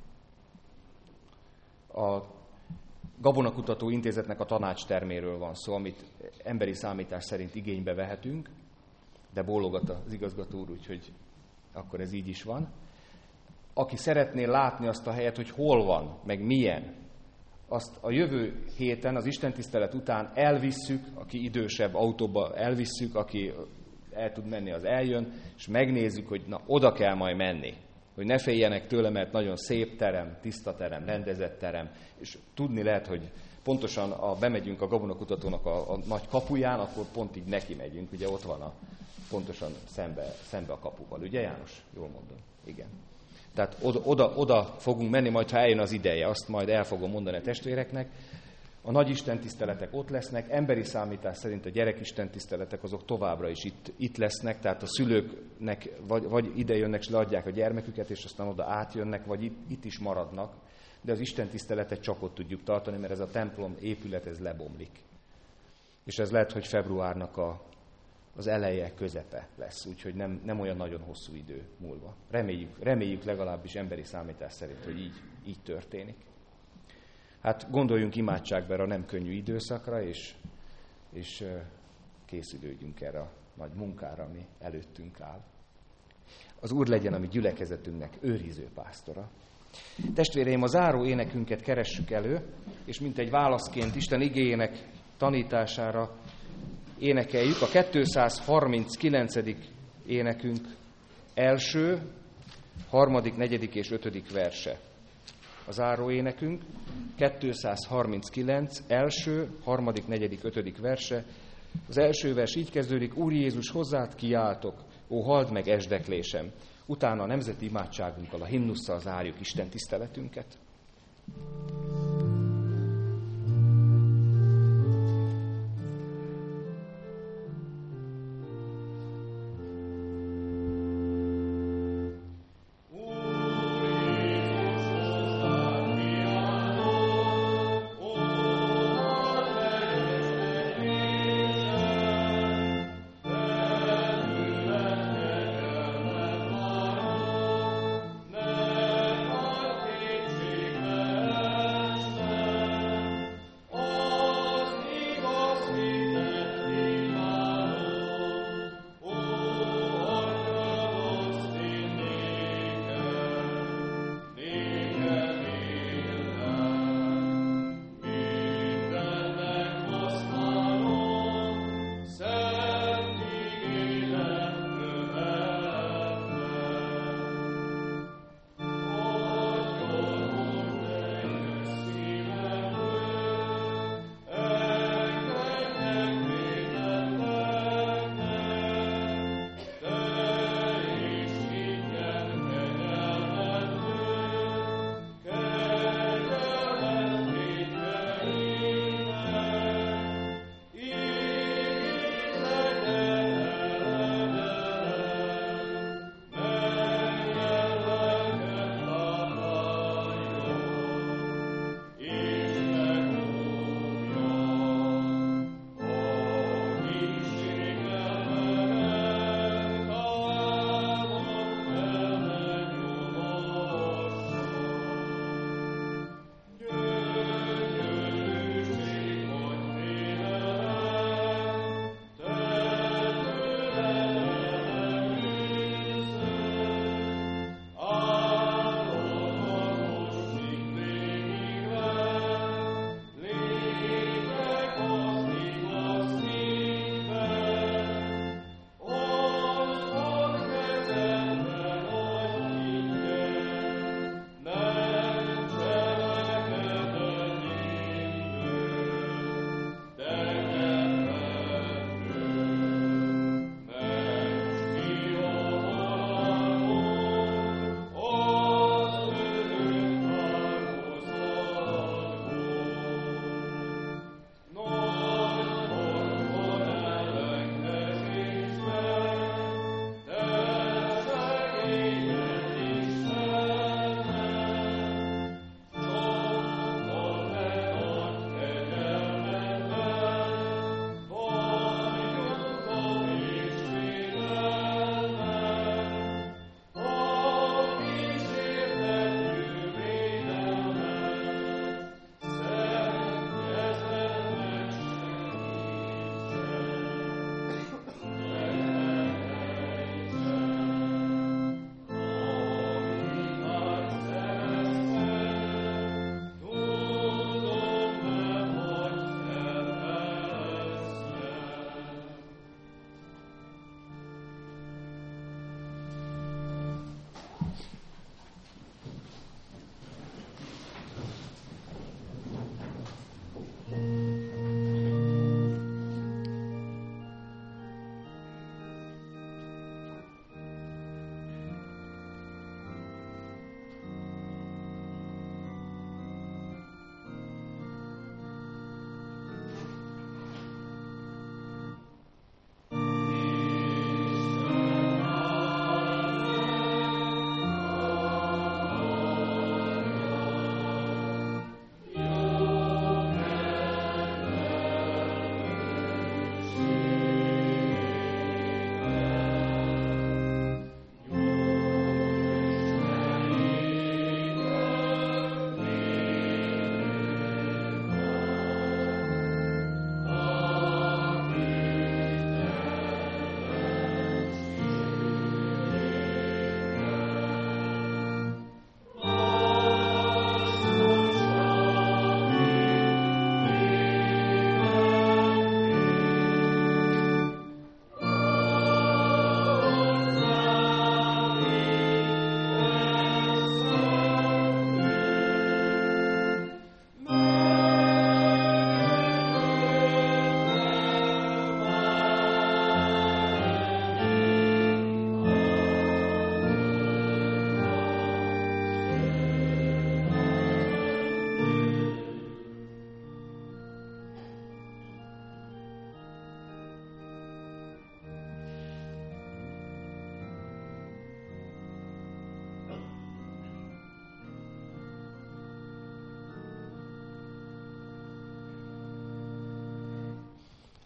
a Gabonakutató Intézetnek a tanácsterméről van szó, amit emberi számítás szerint igénybe vehetünk, de bólogat az igazgató úr, úgyhogy akkor ez így is van. Aki szeretné látni azt a helyet, hogy hol van, meg milyen, azt a jövő héten, az istentisztelet után elvisszük, aki idősebb, autóba elvisszük, aki el tud menni, az eljön, és megnézzük, hogy na, oda kell majd menni. Hogy ne féljenek tőle, mert nagyon szép terem, tiszta terem, rendezett terem, és tudni lehet, hogy pontosan a, bemegyünk a Gabonakutatónak a, a nagy kapuján, akkor pont így neki megyünk, ugye ott van a, pontosan szembe, szembe a kapuval, ugye János? Jól mondom, igen. Tehát oda, oda, oda fogunk menni, majd ha eljön az ideje, azt majd el fogom mondani a testvéreknek. A nagy istentiszteletek ott lesznek, emberi számítás szerint a gyerekistentiszteletek azok továbbra is itt, itt lesznek, tehát a szülőknek vagy, vagy ide jönnek, és leadják a gyermeküket, és aztán oda átjönnek, vagy itt, itt is maradnak, de az istentiszteletet csak ott tudjuk tartani, mert ez a templom épület, ez lebomlik. És ez lehet, hogy februárnak a, az eleje, közepe lesz, úgyhogy nem, nem olyan nagyon hosszú idő múlva. Reméljük, reméljük legalábbis emberi számítás szerint, hogy így, így történik. Hát gondoljunk imádságban a nem könnyű időszakra, és, és készülődjünk erre a nagy munkára, ami előttünk áll. Az Úr legyen a mi gyülekezetünknek őriző pásztora. Testvéreim, a záró énekünket keressük elő, és mint egy válaszként Isten igéjének tanítására énekeljük a kétszázharminckilencedik énekünk első, harmadik, negyedik és ötödik verse. A záró énekünk, kétszázharminckilenc, első, harmadik, negyedik, ötödik verse. Az első vers így kezdődik: Úr Jézus, hozzád kiáltok, ó, halld meg esdeklésem. Utána a nemzeti imádságunkkal, a himnusszal zárjuk Isten tiszteletünket. Amen.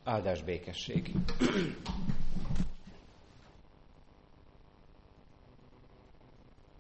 Áldás békesség!